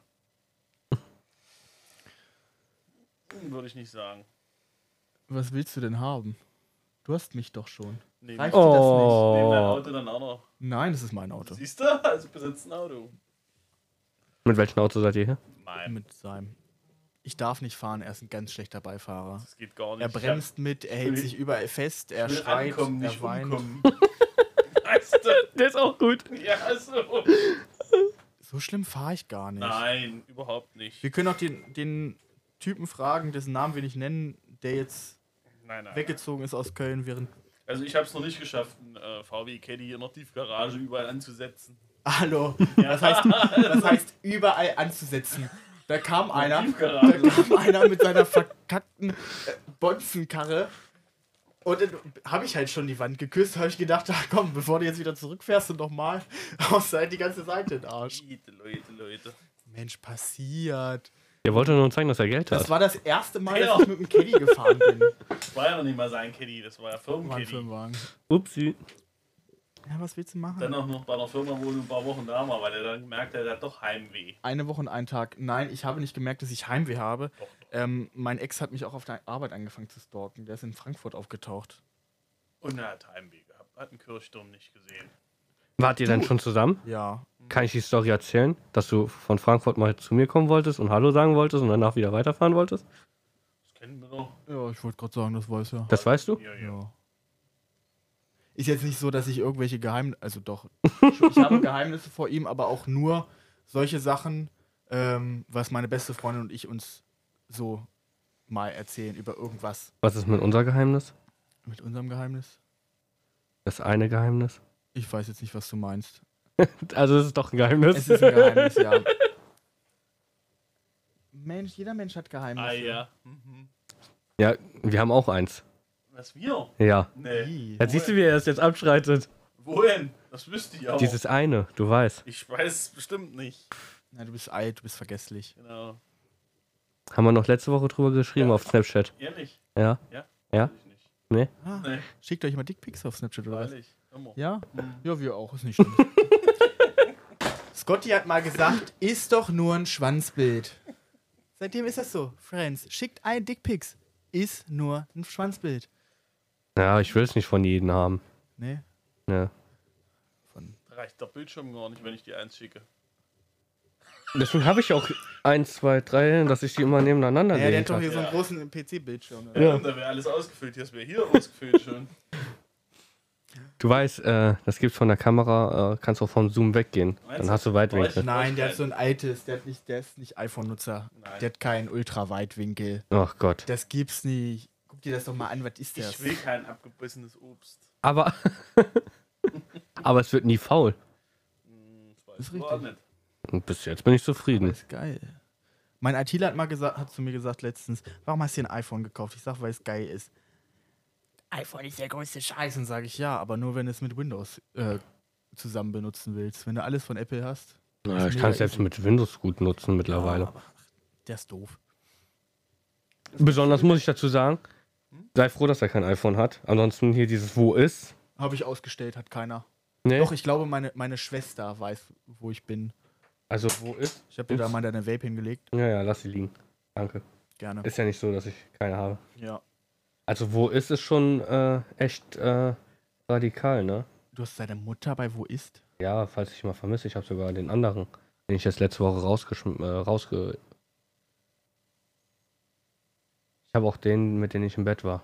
Würde ich nicht sagen. Was willst du denn haben? Du hast mich doch schon. Nee, Reicht neben dir das Oh. dein Auto dann auch noch. nicht? Nein, das ist mein Auto. Siehst du? Also besitzt ein Auto. Mit welchem Auto seid ihr hier? Nein, Mit seinem. Ich darf nicht fahren, er ist ein ganz schlechter Beifahrer. das geht gar nicht. Er bremst mit, er hält will- sich überall fest, er Ich will schreit, ankommen, er nicht weint. umkommen. Weißt du? Der ist auch gut. Ja, so. So schlimm fahre ich gar nicht. Nein, überhaupt nicht. Wir können auch den Typen fragen, dessen Namen wir nicht nennen, der jetzt Nein. weggezogen ist aus Köln, während... Also ich habe es noch nicht geschafft, einen VW Caddy in der Tiefgarage überall anzusetzen. Hallo, Ja. das heißt überall anzusetzen. Da kam einer Tiefgarage. mit seiner verkackten Bonzenkarre und dann habe ich halt schon die Wand geküsst, habe ich gedacht, ach komm, bevor du jetzt wieder zurückfährst und nochmal haust du halt die ganze Seite in den Arsch. Leute. Mensch, passiert. Der wollte nur zeigen, dass er Geld Das hat. war das erste Mal, Ja. dass ich mit dem Caddy gefahren bin. Das war ja noch nicht mal sein Caddy, das war ja War ein Firmencaddy. Firmenwagen. Upsi. Ja, was willst du machen? Dann auch noch bei einer Firma, wo du ein paar Wochen da war, weil er dann gemerkt hat, er hat doch Heimweh. Eine Woche und einen Tag. Nein, ich habe nicht gemerkt, dass ich Heimweh habe. Doch. Mein Ex hat mich auch auf der Arbeit angefangen zu stalken. Der ist in Frankfurt aufgetaucht. Und er hat Heimweh gehabt, hat einen Kirchturm nicht gesehen. Wart ihr denn schon zusammen? Ja. Kann ich die Story erzählen, dass du von Frankfurt mal zu mir kommen wolltest und Hallo sagen wolltest und danach wieder weiterfahren wolltest? Das kennen wir doch. Ja, ich wollte gerade sagen, das weiß ja. Das weißt du? Ja. Ja. Ist jetzt nicht so, dass ich irgendwelche Geheimnisse, also doch, ich habe Geheimnisse vor ihm, aber auch nur solche Sachen, was meine beste Freundin und ich uns so mal erzählen über irgendwas Was ist mit unser Geheimnis? mit unserem Geheimnis. Das eine Geheimnis? Ich weiß jetzt nicht, was du meinst. Also es ist doch ein Geheimnis. Es ist ein Geheimnis, ja. Mensch, jeder Mensch hat Geheimnisse. Ah ja. Mhm. Ja, wir haben auch eins. Was, wir? Ja. Nee. Jetzt siehst du, wie er es jetzt abschreitet. Wohin? Das wüsste ich auch. Dieses eine, du weißt. Ich weiß es bestimmt nicht. Na, du bist alt, du bist vergesslich. Genau. Haben wir noch letzte Woche drüber geschrieben auf Snapchat. Ehrlich? Ja? Ja? Ja? Weiß ich nicht. Nee? Ah, Nee. Schickt euch mal Dickpics auf Snapchat oder was? Ehrlich. Immer. Ja? Mhm. Ja, wir auch, ist nicht schlimm. Scotty hat mal gesagt, ist doch nur ein Schwanzbild. Seitdem ist das so. Friends, schickt ein Dickpics. Ist nur ein Schwanzbild. Ja, ich will es nicht von jedem haben. Nee? Ja. Da reicht der Bildschirm gar nicht, wenn ich die eins schicke. Deswegen habe ich auch 1, 2, 3, dass ich die immer nebeneinander Ja, der legen hat doch kann. hier so einen großen PC-Bildschirm. Ja. Und da wäre alles ausgefüllt. Das wäre hier ausgefüllt schon. Du weißt, das gibt's von der Kamera, kannst auch vom Zoom weggehen. Meinst Dann du? hast du Weitwinkel. Nein, der hat so ein altes, der ist nicht iPhone-Nutzer. Nein. Der hat keinen Ultraweitwinkel. Ach Gott. Das gibt's nicht. Guck dir das doch mal an, was ist das? Ich will kein abgebissenes Obst. Aber, aber es wird nie faul. Das weiß Ist ich richtig. auch nicht. Und bis jetzt bin ich zufrieden. Das ist geil. Mein ITler hat zu mir gesagt letztens, warum hast du dir ein iPhone gekauft? Ich sag, weil es geil ist. iPhone ist der größte Scheiß. Und sage ich, ja, aber nur wenn du es mit Windows zusammen benutzen willst. Wenn du alles von Apple hast. Ja, ist ich kann es mega jetzt easy. mit Windows gut nutzen mittlerweile. Ja, aber der ist doof. Besonders muss ich dazu sagen, sei froh, dass er kein iPhone hat. Ansonsten hier dieses Wo ist. Habe ich ausgestellt, hat keiner. Nee. Doch, ich glaube, meine Schwester weiß, wo ich bin. Also wo ist? Ich habe dir da mal deine Vape hingelegt. Ja, lass sie liegen. Danke. Gerne. Ist ja nicht so, dass ich keine habe. Ja. Also wo ist es schon echt radikal, ne? Du hast deine Mutter bei Wo ist? Ja, falls ich mal vermisse, ich habe sogar den anderen, den ich jetzt letzte Woche Ich habe auch den, mit dem ich im Bett war.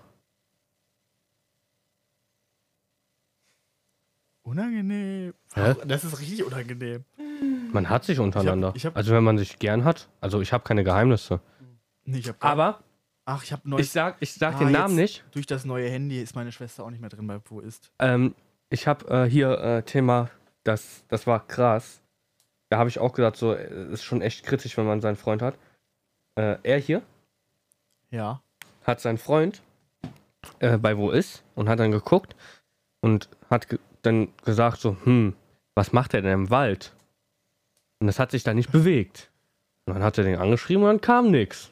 Unangenehm. Hä? Das ist richtig unangenehm. Man hat sich untereinander. ich hab- Also wenn man sich gern hat. Also ich habe keine Geheimnisse. Nee, ich hab Aber Ach, ich habe neues. ich sag den Namen nicht. Durch das neue Handy ist meine Schwester auch nicht mehr drin bei Wo ist. Ich habe hier Thema, das war krass. Da habe ich auch gesagt, so ist schon echt kritisch, wenn man seinen Freund hat. Er hier Ja. hat seinen Freund bei Wo ist und hat dann geguckt und hat dann gesagt so, was macht er denn im Wald? Und das hat sich dann nicht bewegt. Und dann hat er den angeschrieben und dann kam nix.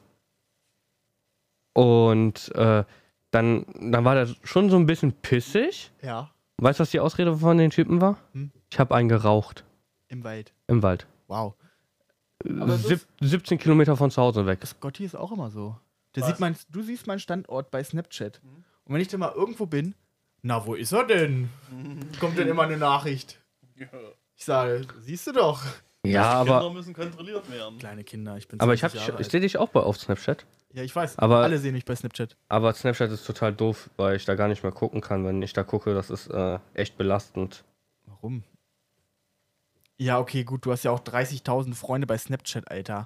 Und dann war der schon so ein bisschen pissig. Ja. Weißt du, was die Ausrede von den Typen war? Hm? Ich habe einen geraucht Im Wald. im Wald. Wow. Aber das 17 Kilometer von zu Hause weg. Scotty ist auch immer so. Was? Du siehst meinen Standort bei Snapchat. Und wenn ich dann mal irgendwo bin, na, wo ist er denn? Kommt dann immer eine Nachricht. Ja. Ich sage, siehst du doch. Ja, Kinder aber müssen kontrolliert werden. Kleine Kinder, ich bin ich 20 Jahre alt. sehe dich auch auf Snapchat. Ja, ich weiß. aber- alle sehen mich bei Snapchat. Aber Snapchat ist total doof, weil ich da gar nicht mehr gucken kann. Wenn ich da gucke, das ist echt belastend. Warum? Ja, okay, gut, du hast ja auch 30.000 Freunde bei Snapchat, Alter.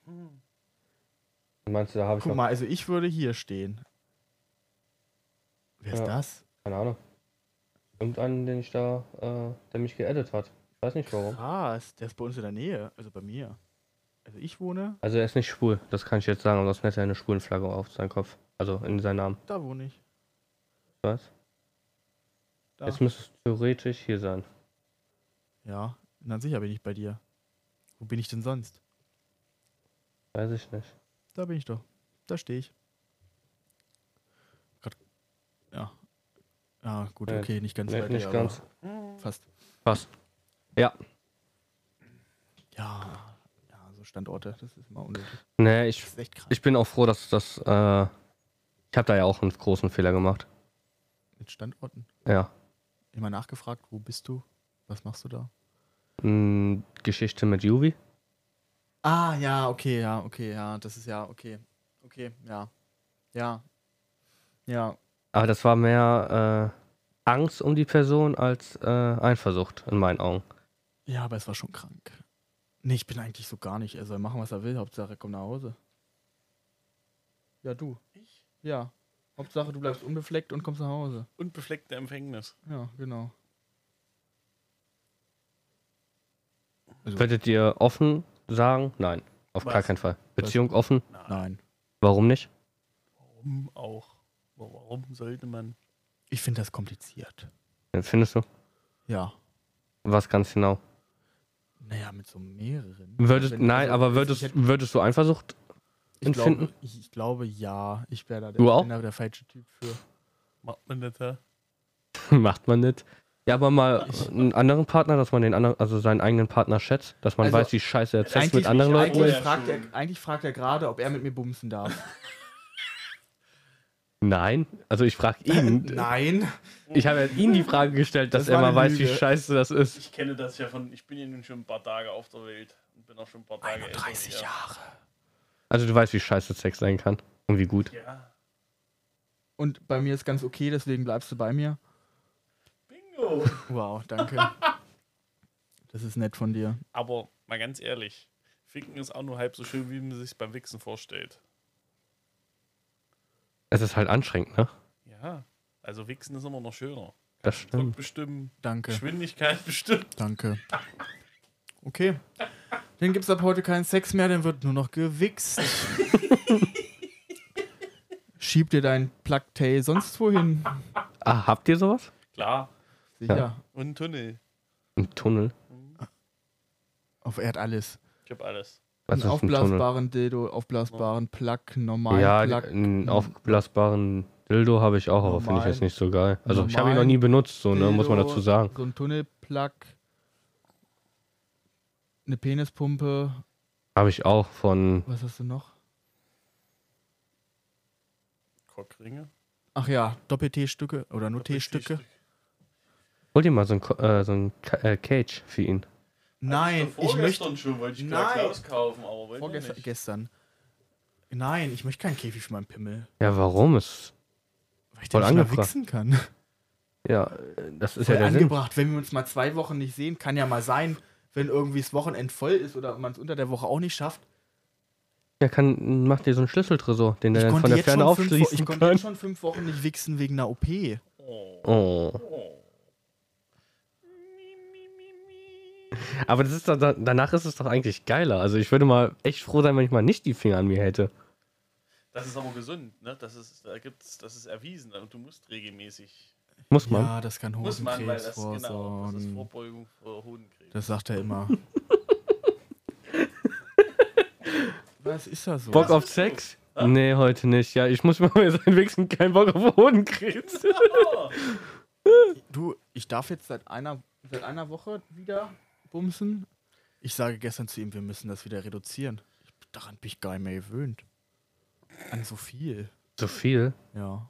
Meinst du, da habe ich Guck noch mal, also ich würde hier stehen. Wer ist Ja. das? keine Ahnung. Irgendeinen, den ich da, der mich geaddet hat. Ich weiß nicht warum. Krass, der ist bei uns in der Nähe, also bei mir. Also ich wohne, Also er ist nicht schwul, das kann ich jetzt sagen, aber sonst hätte er eine Schwulenflagge auf seinem Kopf. Also in seinem Namen. da wohne ich. Was? Da. Jetzt müsste es theoretisch hier sein. Ja, na sicher bin ich bei dir. Wo bin ich denn sonst? Weiß ich nicht. Da bin ich doch. Da stehe ich. Ja. Ja, gut, Nee, okay, nicht ganz Nee, bei nicht dir, ganz. aber fast. Was? Ja. Ja, so Standorte, das ist immer unnötig. Nee, Das ist echt krass. ich bin auch froh, dass das, ich habe da ja auch einen großen Fehler gemacht. Mit Standorten. Ja. Immer nachgefragt, wo bist du? Was machst du da? Geschichte mit Juvi. Ah, ja, okay, ja, das ist ja, okay. Okay, ja. Ja. Ja. Aber das war mehr Angst um die Person als Eifersucht, in meinen Augen. Ja, aber es war schon krank. Nee, ich bin eigentlich so gar nicht. Er soll machen, was er will. Hauptsache, er kommt nach Hause. Ja, du. Ich? Ja. Hauptsache, du bleibst unbefleckt und kommst nach Hause. Unbefleckte Empfängnis. Ja, genau. Also- Würdet ihr offen sagen? Nein, auf Was? gar keinen Fall. Beziehung offen? Nein. Warum nicht? Warum auch? Warum sollte man? Ich finde das kompliziert. Findest du? Ja. Was ganz genau? Naja, mit so mehreren. Würdest du Eifersucht empfinden? Ich glaube, ja. Ich wäre da der falsche Typ für. Macht man nicht, ja? Macht man nicht. Ja, aber mal einen anderen Partner, dass man seinen eigenen Partner schätzt, dass man weiß, wie scheiße er Sex mit anderen Leuten ist. Eigentlich fragt er gerade, ob er mit mir bumsen darf. Nein, also ich frage ihn. Nein. Ich habe ihn die Frage gestellt, dass er mal weiß, wie scheiße das ist. Ich kenne das ja ich bin ja nun schon ein paar Tage auf der Welt und bin auch schon ein paar Tage 31 Jahre. Also du weißt, wie scheiße Sex sein kann und wie gut. Ja. Und bei mir ist ganz okay, deswegen bleibst du bei mir. Bingo. Wow, danke. Das ist nett von dir. Aber mal ganz ehrlich, Ficken ist auch nur halb so schön, wie man sich beim Wichsen vorstellt. Es ist halt anstrengend, ne? Ja, also Wichsen ist immer noch schöner. Das stimmt. Druck bestimmen, Danke. Geschwindigkeit bestimmen. Danke. Okay. Dann gibt's ab heute keinen Sex mehr, dann wird nur noch gewichst. Schieb dir dein Plug-Tay sonst wohin. Ah, habt ihr sowas? Klar. Sicher. Ja. Und ein Tunnel. Ein Tunnel? Auf Erd alles. Ich hab alles. Was Einen ist ein Tunnel? aufblasbaren Dildo, aufblasbaren Plug, normalen Ja, Plug. einen aufblasbaren Dildo habe ich auch, aber finde ich jetzt nicht so geil. Also ich habe ihn noch Normalen nie benutzt, so, ne, Dildo, muss man dazu sagen. So ein Tunnelplug, eine Penispumpe. Habe ich auch von... Was hast du noch? Cockringe. Ach ja, Doppel-T-Stücke oder nur T-Stücke. Hol dir mal so ein Cage für ihn. Nein, ich möchte... schon, wollte ich Nein. Klaus kaufen, aber wollte ich nicht. Gestern. Nein, ich möchte keinen Käfig für meinen Pimmel. Ja, warum? Ist Weil ich voll den nicht mehr angebracht. wichsen kann. Ja, das ist Voll ja der Sinn. angebracht. Wenn wir uns mal 2 Wochen nicht sehen, kann ja mal sein, wenn irgendwie das Wochenende voll ist oder man es unter der Woche auch nicht schafft. Ja, mach dir so einen Schlüsseltresor, den der Ich dann von konnte der jetzt Ferne schon aufschließen konnte kann. jetzt schon 5 Wochen nicht wichsen wegen einer OP. Oh. Aber das ist danach ist es doch eigentlich geiler. Also ich würde mal echt froh sein, wenn ich mal nicht die Finger an mir hätte. Das ist aber gesund, ne? Das ist erwiesen und du musst regelmäßig. Muss man. Ja, das kann Muss man, weil Hodenkrebs das, genau, das ist vorsorgen. Vorbeugung vor Hodenkrebs. Das sagt er immer. Was ist das so? Bock auf Sex? Nee, heute nicht. Ja, ich muss mal sein Wichsen, kein Bock auf Hodenkrebs. Du, ich darf jetzt seit einer Woche wieder bumsen. Ich sage gestern zu ihm, wir müssen das wieder reduzieren. Daran bin ich gar nicht mehr gewöhnt. An so viel. So viel? Ja.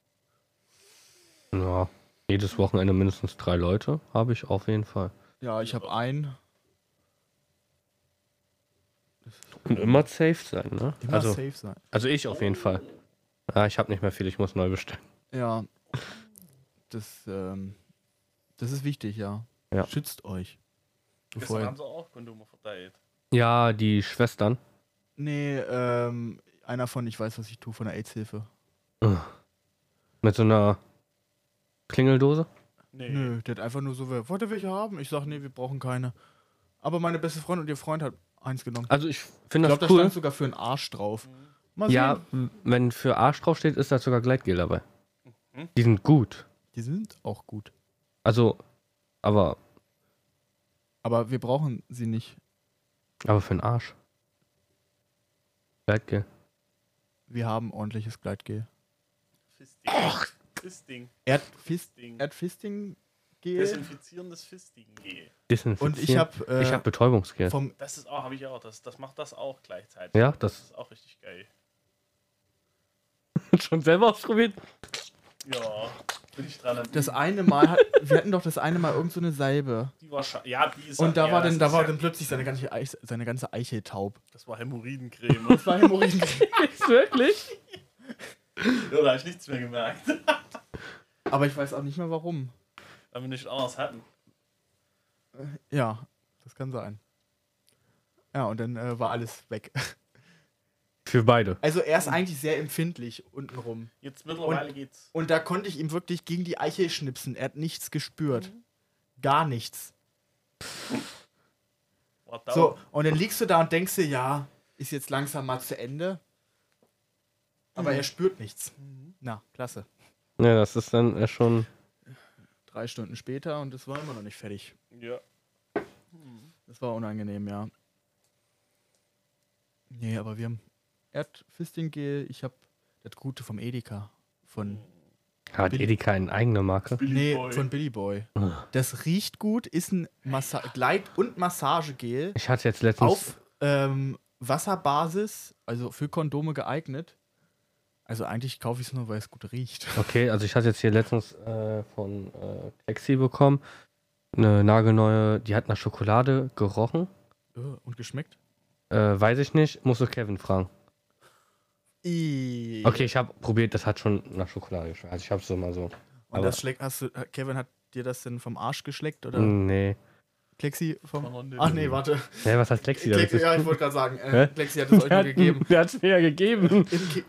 Ja, jedes Wochenende mindestens 3 Leute habe ich auf jeden Fall. Ja, ich habe einen. Und immer safe sein, ne? Immer safe sein. Also ich auf jeden Fall. Ja, ich habe nicht mehr viel, ich muss neu bestellen. Ja. Das ist wichtig, ja. Ja. Schützt euch. Gestern haben sie auch Kondome verteilt. Ja, die Schwestern. Nee, einer von Ich weiß, was ich tue, von der AIDS-Hilfe. Mit so einer Klingeldose? Nee. Nö, der hat einfach nur so, wollt ihr welche haben? Ich sag, nee, wir brauchen keine. Aber meine beste Freundin und ihr Freund hat eins genommen. Also ich Ich finde glaube, das da cool. stand sogar für einen Arsch drauf. Mal Ja, sehen. wenn für Arsch draufsteht, ist da sogar Gleitgel dabei. Die sind gut. Die sind auch gut. Also, aber Aber wir brauchen sie nicht. für den Arsch. Gleitgel. Wir haben ordentliches Gleitgel. Fisting. Fisting. Erdfisting-Gel. Desinfizierendes Fisting-Gel. Desinfizieren. Und ich habe Ich hab Betäubungsgel. vom Das ist auch, habe ich auch. Das macht das auch gleichzeitig. Ja, Das das ist auch richtig geil. schon selber ausprobiert. Ja, bin ich dran. das eine Mal wir hatten doch das eine Mal irgend so eine Salbe. Die war ja, die ist Und da ja, war das dann ist ja- plötzlich seine ganze Eichel taub. Das war Hämorrhoidencreme. Das war Hämorrhoidencreme. Wirklich? Ja, da habe ich nichts mehr gemerkt. Aber ich weiß auch nicht mehr warum. Weil wir nichts anderes hatten. Ja, das kann sein. Ja, und dann war alles weg. Für beide. Also er ist eigentlich sehr empfindlich untenrum. Jetzt mittlerweile geht's. Und da konnte ich ihm wirklich gegen die Eichel schnipsen. Er hat nichts gespürt. Gar nichts. War down. So, und dann liegst du da und denkst dir, ja, ist jetzt langsam mal zu Ende. Aber er spürt nichts. Na, klasse. Ja, das ist dann schon... 3 Stunden später und es war immer noch nicht fertig. Ja. Das war unangenehm, ja. Nee, aber wir haben Erdfisting-Gel. Ich habe das Gute vom Edeka. Hat Edeka eine eigene Marke? Von Billy Boy. Das riecht gut, ist ein Gleit- und Massagegel Ich hatte jetzt letztens... auf Wasserbasis, also für Kondome geeignet. Also eigentlich kaufe ich es nur, weil es gut riecht. Okay, also ich hatte jetzt hier letztens von Plexi bekommen. Eine nagelneue, die hat nach Schokolade gerochen. Und geschmeckt? Weiß ich nicht, musst du Kevin fragen. Okay, ich habe probiert, das hat schon nach Schokolade geschmeckt. Also ich habe es so mal so. Und das Kevin hat dir das denn vom Arsch geschleckt oder? Nee. Klexi vom... Ach nee, warte. Nee, was heißt Plexi? Klexi, ja, ich wollte gerade sagen, Klexi hat es euch nur gegeben. Der hat es mir ja gegeben.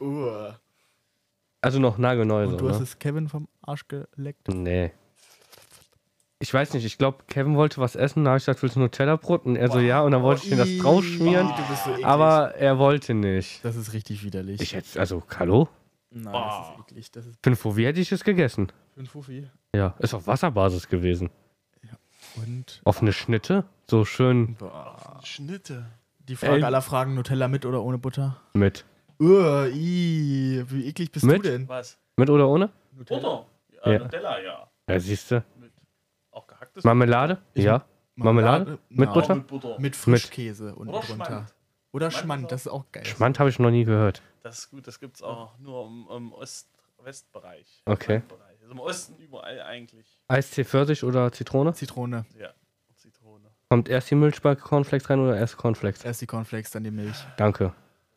Also noch nagelneu so. Und du hast es Kevin vom Arsch geleckt? Nee. Ich weiß nicht, ich glaube, Kevin wollte was essen, da habe ich gesagt, willst du Nutella-Brot? Und er so, ja, und dann wollte ich mir das drauf schmieren, Du bist so eklig. aber er wollte nicht. Das ist richtig widerlich. Ich jetzt, also, hallo? Nein, das ist eklig. Das ist Für einen Fuffi hätte ich es gegessen. für ein Fuffi. Ja, ist auf Wasserbasis gewesen. Und Offene Schnitte, so schön Schnitte. die Frage Ey. aller Fragen, Nutella mit oder ohne Butter? mit. Wie eklig bist Mit? du denn? Was? Mit oder ohne? Butter. Ja. Nutella, ja. Ja, siehst du. Auch gehacktes Marmelade? Ja. Marmelade? Mit Na, Butter? Mit Butter. Mit Frischkäse unten Oder drunter. Schmand. Oder Schmand Schmand, ist das ist auch geil. Schmand habe ich noch nie gehört. Das ist gut, das gibt es auch nur im Ost-West-Bereich. Okay. Also im Osten überall eigentlich. Eistee Pfirsich oder Zitrone? Zitrone. Ja, Zitrone. Kommt erst die Milch bei Cornflakes rein oder erst Cornflakes? Erst die Cornflakes, dann die Milch. Danke.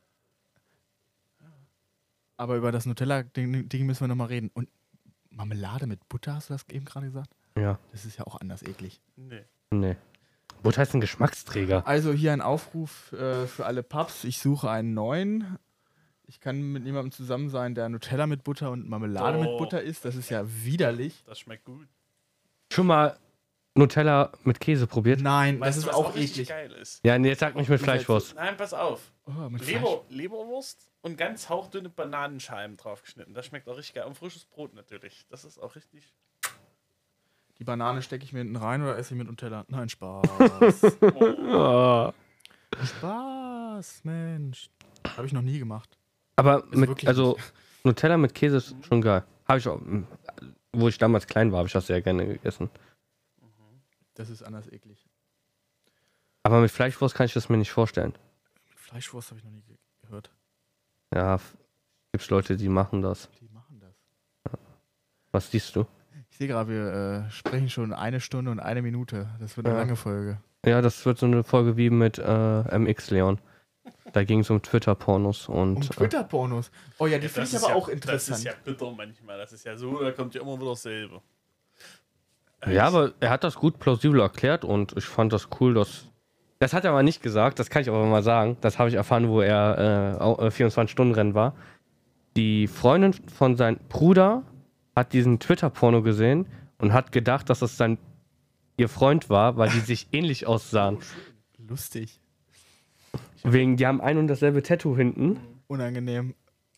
Aber über das Nutella-Ding müssen wir nochmal reden. Und Marmelade mit Butter, hast du das eben gerade gesagt? Ja. Das ist ja auch anders eklig. Nee. Nee. Butter ist ein Geschmacksträger. Also hier ein Aufruf für alle Pubs. Ich suche einen neuen. Ich kann mit jemandem zusammen sein, der Nutella mit Butter und Marmelade mit Butter isst. Das ist ja widerlich. Das schmeckt gut. Schon mal Nutella mit Käse probiert? Nein, Weißt das du, ist was auch richtig eklig. geil ist? Ja, nee, jetzt sag nicht mit Fleischwurst. Nein, pass auf. Oh, mit Fleisch. Leberwurst und ganz hauchdünne Bananenscheiben draufgeschnitten. Das schmeckt auch richtig geil. Und frisches Brot natürlich. Das ist auch richtig. Die Banane stecke ich mir hinten rein oder esse ich mit Nutella? Nein, Spaß. Oh. Spaß, Mensch. Habe ich noch nie gemacht. Aber Ist mit, wirklich also Nutella mit Käse ist schon geil. Habe ich auch, wo ich damals klein war, habe ich das sehr gerne gegessen. Das ist anders eklig. Aber mit Fleischwurst kann ich das mir nicht vorstellen. Mit Fleischwurst habe ich noch nie gehört. Ja, gibt's Leute, die machen das. Die machen das. Was siehst du? Ich sehe gerade, wir sprechen schon 1 Stunde und 1 Minute. Das wird eine Ja. lange Folge. Ja, das wird so eine Folge wie mit MX Leon. Da ging es um Twitter-Pornos und. Um Twitter-Pornos. Oh ja, die finde ich ist aber ja, auch interessant. Das ist ja bitter manchmal. Das ist ja so, da kommt ja immer wieder dasselbe. Ja, aber er hat das gut plausibel erklärt und ich fand das cool, dass. Das hat er aber nicht gesagt, das kann ich aber mal sagen. Das habe ich erfahren, wo er 24-Stunden-Rennen war. Die Freundin von seinem Bruder hat diesen Twitter-Porno gesehen und hat gedacht, dass das ihr Freund war, weil die sich ähnlich aussahen. Lustig. Die haben ein und dasselbe Tattoo hinten. Unangenehm.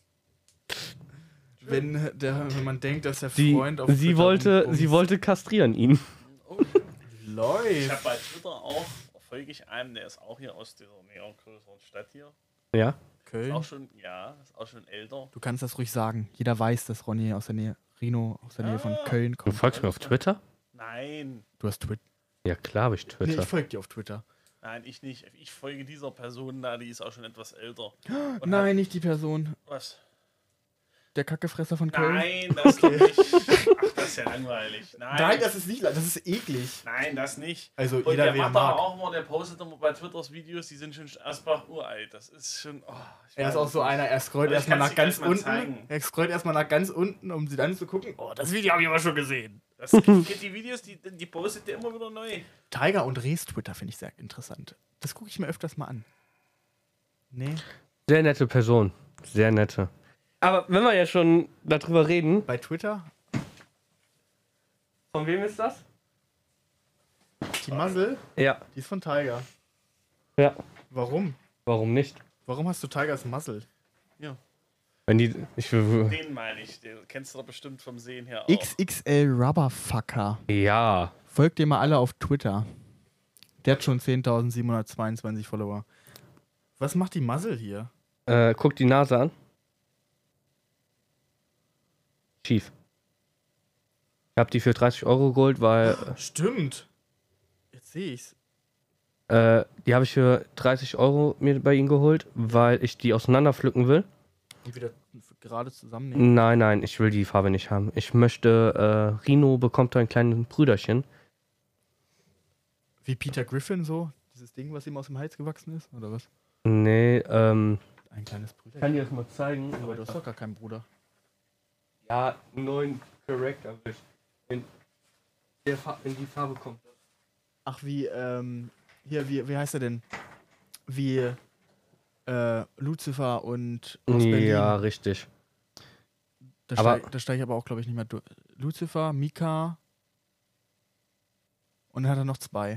Wenn man denkt, dass der Sie Freund auf sie Twitter wollte kastrieren ihn. Ich läuft. habe bei Twitter auch, folge ich einem, der ist auch hier aus dieser näher größeren Stadt hier. Ja. Ist Köln. auch schon, ja, ist auch schon älter. Du kannst das ruhig sagen. Jeder weiß, dass Ronny aus der Nähe, Rino aus der Nähe von Köln Du kommt. folgst mir auf Twitter? Nein, Du hast Twitter. Ja, klar habe ich Nee, Twitter. ich folge dir auf Twitter. nein, ich nicht. Ich folge dieser Person da, die ist auch schon etwas älter. Und Nein, nicht die Person. Hat, was? Der Kackefresser von Köln. Nein, das doch nicht. Ach, das ist ja langweilig. Nein, das ist nicht, das ist eklig. Nein, das nicht. Also Und jeder, der wer macht aber mag. auch mal, der postet immer bei Twitters Videos, die sind schon erstmal uralt. Das ist schon. Oh, Er ist auch so einer, er scrollt Aber ich erstmal kann's nach dir ganz gleich mal unten. zeigen. Er scrollt erstmal nach ganz unten, um sie dann zu gucken. Oh, das Video habe ich aber schon gesehen. Das gibt die Videos, die postet der immer wieder neu. Tiger und Rees Twitter finde ich sehr interessant. Das gucke ich mir öfters mal an. Nee. Sehr nette Person. Sehr nette. Aber wenn wir ja schon darüber reden. Bei Twitter? Von wem ist das? Die Muzzle? Ja. Die ist von Tiger. Ja. Warum? Warum nicht? Warum hast du Tigers Muzzle? Ja. Den meine ich. Den kennst du doch bestimmt vom Sehen her auch. XXL Rubberfucker. Ja. Folgt ihr mal alle auf Twitter. Der hat schon 10.722 Follower. Was macht die Muzzle hier? Guck die Nase an. Schief. Ich hab die für 30 Euro geholt, weil... Stimmt. Jetzt sehe ich's. Die habe ich für 30 Euro mir bei ihnen geholt, weil ich die auseinanderpflücken will. Und wieder gerade zusammennehmen? Nein, ich will die Farbe nicht haben. Ich möchte, Rino bekommt da ein kleines Brüderchen. Wie Peter Griffin so? Dieses Ding, was ihm aus dem Hals gewachsen ist? Oder was? Nee, Ein kleines Brüderchen. Ich kann dir das mal zeigen. Aber du hast doch gar keinen Bruder. Ja, einen neuen Charakter. In die Farbe kommt das. Ach, wie heißt er denn? Wie, Lucifer und aus Berlin. Ja, richtig. Da steige ich aber auch, glaube ich, nicht mehr durch. Lucifer, Mika und dann hat er noch 2.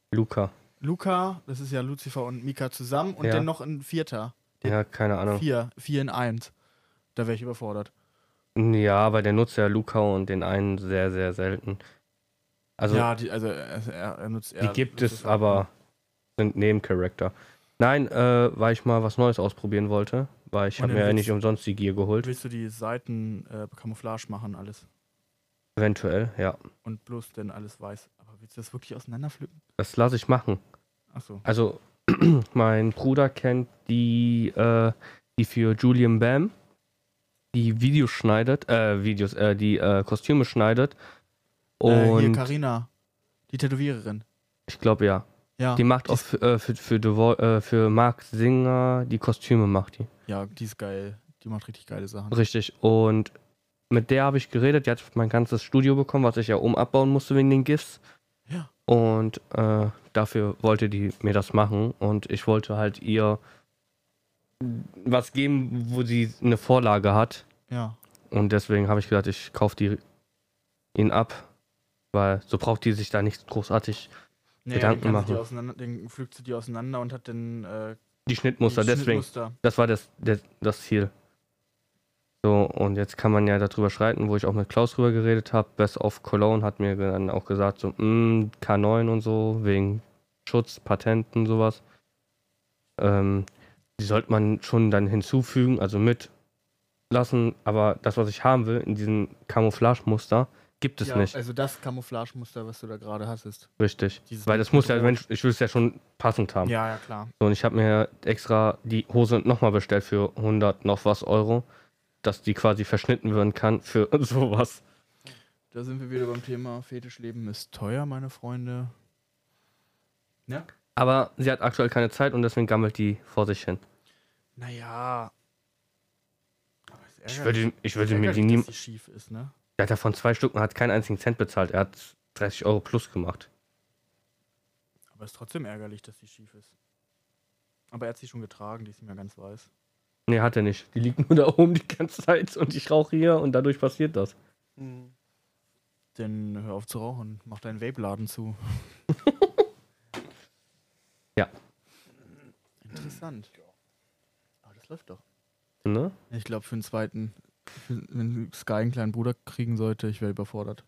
Luca, das ist ja Lucifer und Mika zusammen und dann noch ein 4. Ja, keine Ahnung. 4 in 1. Da wäre ich überfordert. Ja, aber der nutzt ja Luca und den einen sehr, sehr selten. Also, ja, er nutzt die gibt es, aber sind Nebencharakter. Nein, weil ich mal was Neues ausprobieren wollte, weil ich habe mir ja nicht umsonst die Gear geholt. Willst du die Seiten Camouflage machen, alles? Eventuell, ja. Und bloß denn alles weiß. Aber willst du das wirklich auseinanderpflücken? Das lasse ich machen. Achso. Also, mein Bruder kennt die für Julian Bam die Videos schneidet, die Kostüme schneidet. Und hier Carina, die Tätowiererin. Ich glaube ja. Ja. Die macht auch für Marc Singer die Kostüme macht die. Ja, die ist geil. Die macht richtig geile Sachen. Richtig. Und mit der habe ich geredet. Die hat mein ganzes Studio bekommen, was ich ja abbauen musste wegen den GIFs. Ja. Und dafür wollte die mir das machen. Und ich wollte halt ihr was geben, wo sie eine Vorlage hat. Ja. Und deswegen habe ich gesagt, ich kaufe ihn ab. Weil so braucht die sich da nicht großartig Gedanken machen. Dann pflückt sie die auseinander und hat dann die Schnittmuster, deswegen. Das war das Ziel. So, und jetzt kann man ja darüber streiten, wo ich auch mit Klaus drüber geredet habe. Best of Cologne hat mir dann auch gesagt, so, K9 und so, wegen Schutz, Patenten, sowas. Die sollte man schon dann hinzufügen, also mitlassen, aber das, was ich haben will, in diesem Camouflage-Muster, gibt es nicht. Also das Camouflage-Muster, was du da gerade hast, ist. Richtig. Weil das muss ja, ich will es ja schon passend haben. Ja, klar. So, und ich habe mir extra die Hose nochmal bestellt für 100 noch was Euro, dass die quasi verschnitten werden kann für sowas. Da sind wir wieder beim Thema Fetischleben ist teuer, meine Freunde. Ja? Aber sie hat aktuell keine Zeit und deswegen gammelt die vor sich hin. Naja. Ich würde mir die nie... Dass die schief ist, ne? Der hat davon 2 Stück und hat keinen einzigen Cent bezahlt. Er hat 30 Euro plus gemacht. Aber es ist trotzdem ärgerlich, dass die schief ist. Aber er hat sie schon getragen, die ist nicht mehr ganz weiß. Nee, hat er nicht. Die liegt nur da oben die ganze Zeit und ich rauche hier und dadurch passiert das. Dann hör auf zu rauchen, mach deinen Vape-Laden zu. Ja. Interessant. Aber das läuft doch. Ne? Ich glaube, für den zweiten, wenn Sky einen kleinen Bruder kriegen sollte, ich wäre überfordert.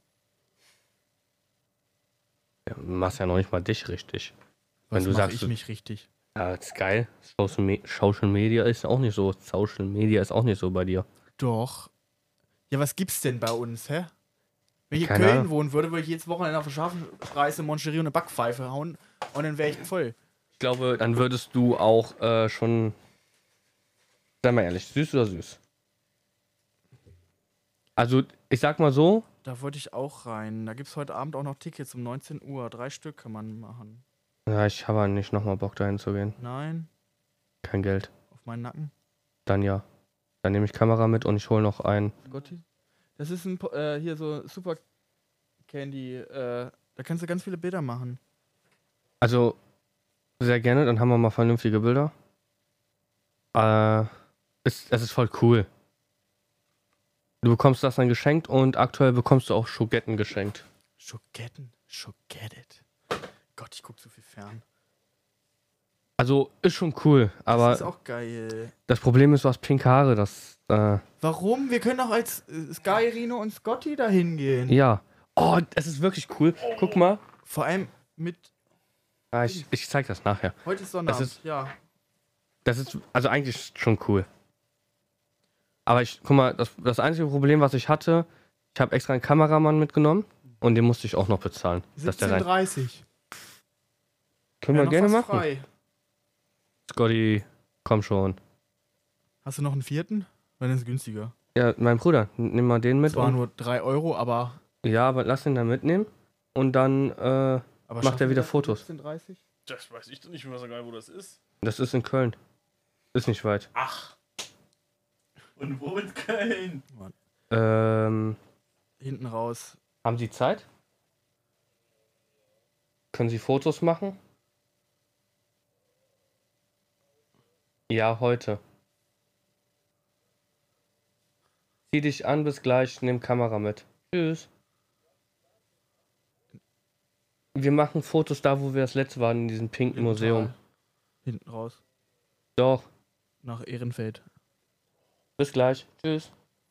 Ja, du machst ja noch nicht mal dich richtig. Was wenn du sagst, ich mich richtig? Ja, das ist geil. Social Media ist auch nicht so. Social Media ist auch nicht so bei dir. Doch. Ja, was gibt's denn bei uns, hä? Wenn ich in Keine Köln Ahnung. wohnen würde, würde ich jedes Wochenende auf der Schafenstraße Moncherie und eine Backpfeife hauen und dann wäre ich voll. Ich glaube, dann würdest du auch schon. Sei mal ehrlich, süß oder süß? Also, ich sag mal so. Da wollte ich auch rein. Da gibt's heute Abend auch noch Tickets um 19 Uhr. 3 Stück kann man machen. Ja, ich habe nicht nochmal Bock dahin zu gehen. Nein. Kein Geld. Auf meinen Nacken. Dann ja. Dann nehme ich Kamera mit und ich hole noch einen. Gotti. Das ist ein hier so Super Candy. Da kannst du ganz viele Bilder machen. Also, sehr gerne, dann haben wir mal vernünftige Bilder. Es ist voll cool. Du bekommst das dann geschenkt und aktuell bekommst du auch Schogetten geschenkt. Schogetten? Schogettet. Gott, ich guck so viel fern. Also, ist schon cool, aber das ist auch geil. das Problem ist, du hast pinke Haare, das Warum? Wir können doch als Sky, Rino und Scotty da hingehen. Ja. Oh, das ist wirklich cool. Guck mal. Vor allem mit... Ich zeig das nachher. Heute ist Sonnabend, ja. Das ist also eigentlich schon cool. Aber guck mal, das einzige Problem, was ich hatte, ich habe extra einen Kameramann mitgenommen und den musste ich auch noch bezahlen. 17,30. Können wir gerne machen. Frei. Scotty, komm schon. Hast du noch einen vierten? Dann ist es günstiger. Ja, mein Bruder, nimm mal den mit. Zwar nur 3 Euro, aber... Ja, aber lass ihn da mitnehmen und dann macht er wieder Fotos. 17,30? Das weiß ich doch nicht, ich weiß gar nicht, wo das ist. Das ist in Köln. Ist nicht weit. Ach. Und wo in Köln? Hinten raus. Haben Sie Zeit? Können Sie Fotos machen? Ja, heute. Zieh dich an, bis gleich, nimm Kamera mit. Tschüss. Wir machen Fotos da, wo wir das letzte waren, in diesem pinken Museum. Hinten raus. Doch. Nach Ehrenfeld. Bis gleich. Tschüss.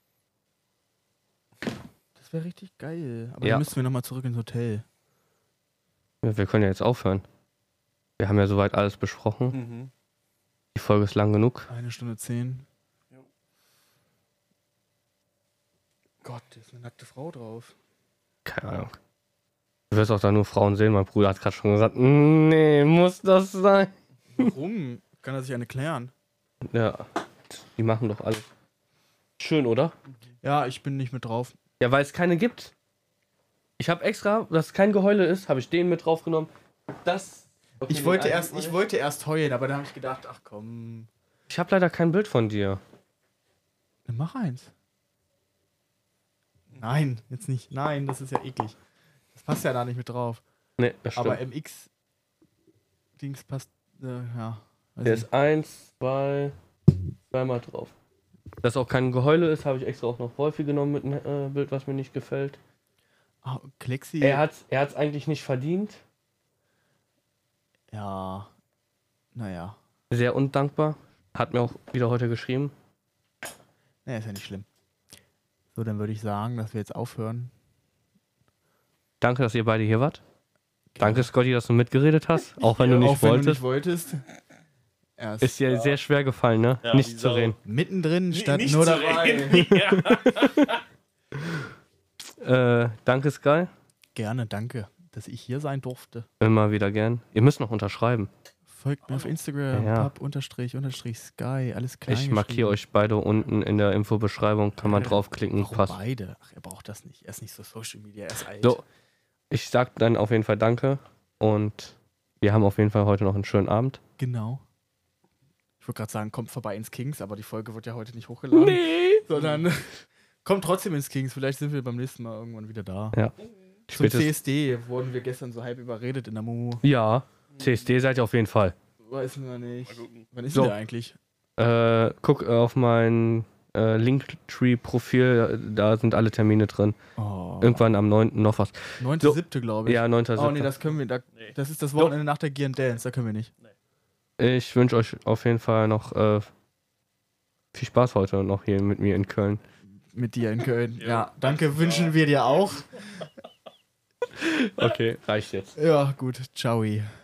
Das wäre richtig geil. Aber Ja. dann müssten wir nochmal zurück ins Hotel. Ja, wir können ja jetzt aufhören. Wir haben ja soweit alles besprochen. Die Folge ist lang genug. 1:10. Jo. Gott, da ist eine nackte Frau drauf. Keine Ahnung. Du wirst auch da nur Frauen sehen. Mein Bruder hat gerade schon gesagt, nee, muss das sein? Warum? Kann er sich eine klären? Ja, die machen doch alles. Schön, oder? Ja, ich bin nicht mit drauf. Ja, weil es keine gibt. Ich habe extra, dass kein Geheule ist, habe ich den mit draufgenommen. Das... Okay, Ich wollte erst heulen, aber dann habe ich gedacht, ach komm. Ich habe leider kein Bild von dir. Dann mach eins. Nein, jetzt nicht. Nein, das ist ja eklig. Das passt ja da nicht mit drauf. Nee, das stimmt. Aber MX-Dings passt, ja. Der ist 1, 2, zweimal drauf. Dass auch kein Geheule ist, habe ich extra auch noch Wolfi genommen mit einem Bild, was mir nicht gefällt. Ah, Klexi. Er hat's eigentlich nicht verdient. Ja. Naja. Sehr undankbar. Hat mir auch wieder heute geschrieben. Naja, ist ja nicht schlimm. So, dann würde ich sagen, dass wir jetzt aufhören. Danke, dass ihr beide hier wart. Danke, Scotty, dass du mitgeredet hast. Auch wenn du nicht Auch wenn wolltest. du nicht wolltest. Ist dir sehr schwer gefallen, ne? Ja, nicht zu reden. Mittendrin statt nicht nur zu dabei. Danke, Sky. Gerne, danke, dass ich hier sein durfte. Immer wieder gern. Ihr müsst noch unterschreiben. Folgt mir auf Instagram, Ja. pub__sky, alles klein Ich markiere euch beide unten in der Infobeschreibung. Kann man draufklicken. Warum Passt. beide? Ach, er braucht das nicht. Er ist nicht so Social Media, er ist alt. So, ich sag dann auf jeden Fall Danke. Und wir haben auf jeden Fall heute noch einen schönen Abend. Genau. Ich wollte gerade sagen, kommt vorbei ins Kings, aber die Folge wird ja heute nicht hochgeladen. Nee. Sondern kommt trotzdem ins Kings. Vielleicht sind wir beim nächsten Mal irgendwann wieder da. Ja. Zum CSD wurden wir gestern so halb überredet in der Mumu. Ja, CSD seid ihr auf jeden Fall. Weiß man nicht. Mal gucken. Wann ist So. denn der eigentlich? Guck auf mein Linktree-Profil, da sind alle Termine drin. Oh. Irgendwann am 9. noch was. 9.7. glaube ich. Ja, 9.7. Oh nee, das können wir. Nee. Das ist das Wochenende nach der Gear Dance, da können wir nicht. Ich wünsche euch auf jeden Fall noch viel Spaß heute noch hier mit mir in Köln. Mit dir in Köln. Jo. Ja, danke, wünschen wir dir auch. Okay, reicht jetzt. Ja, gut. Ciao.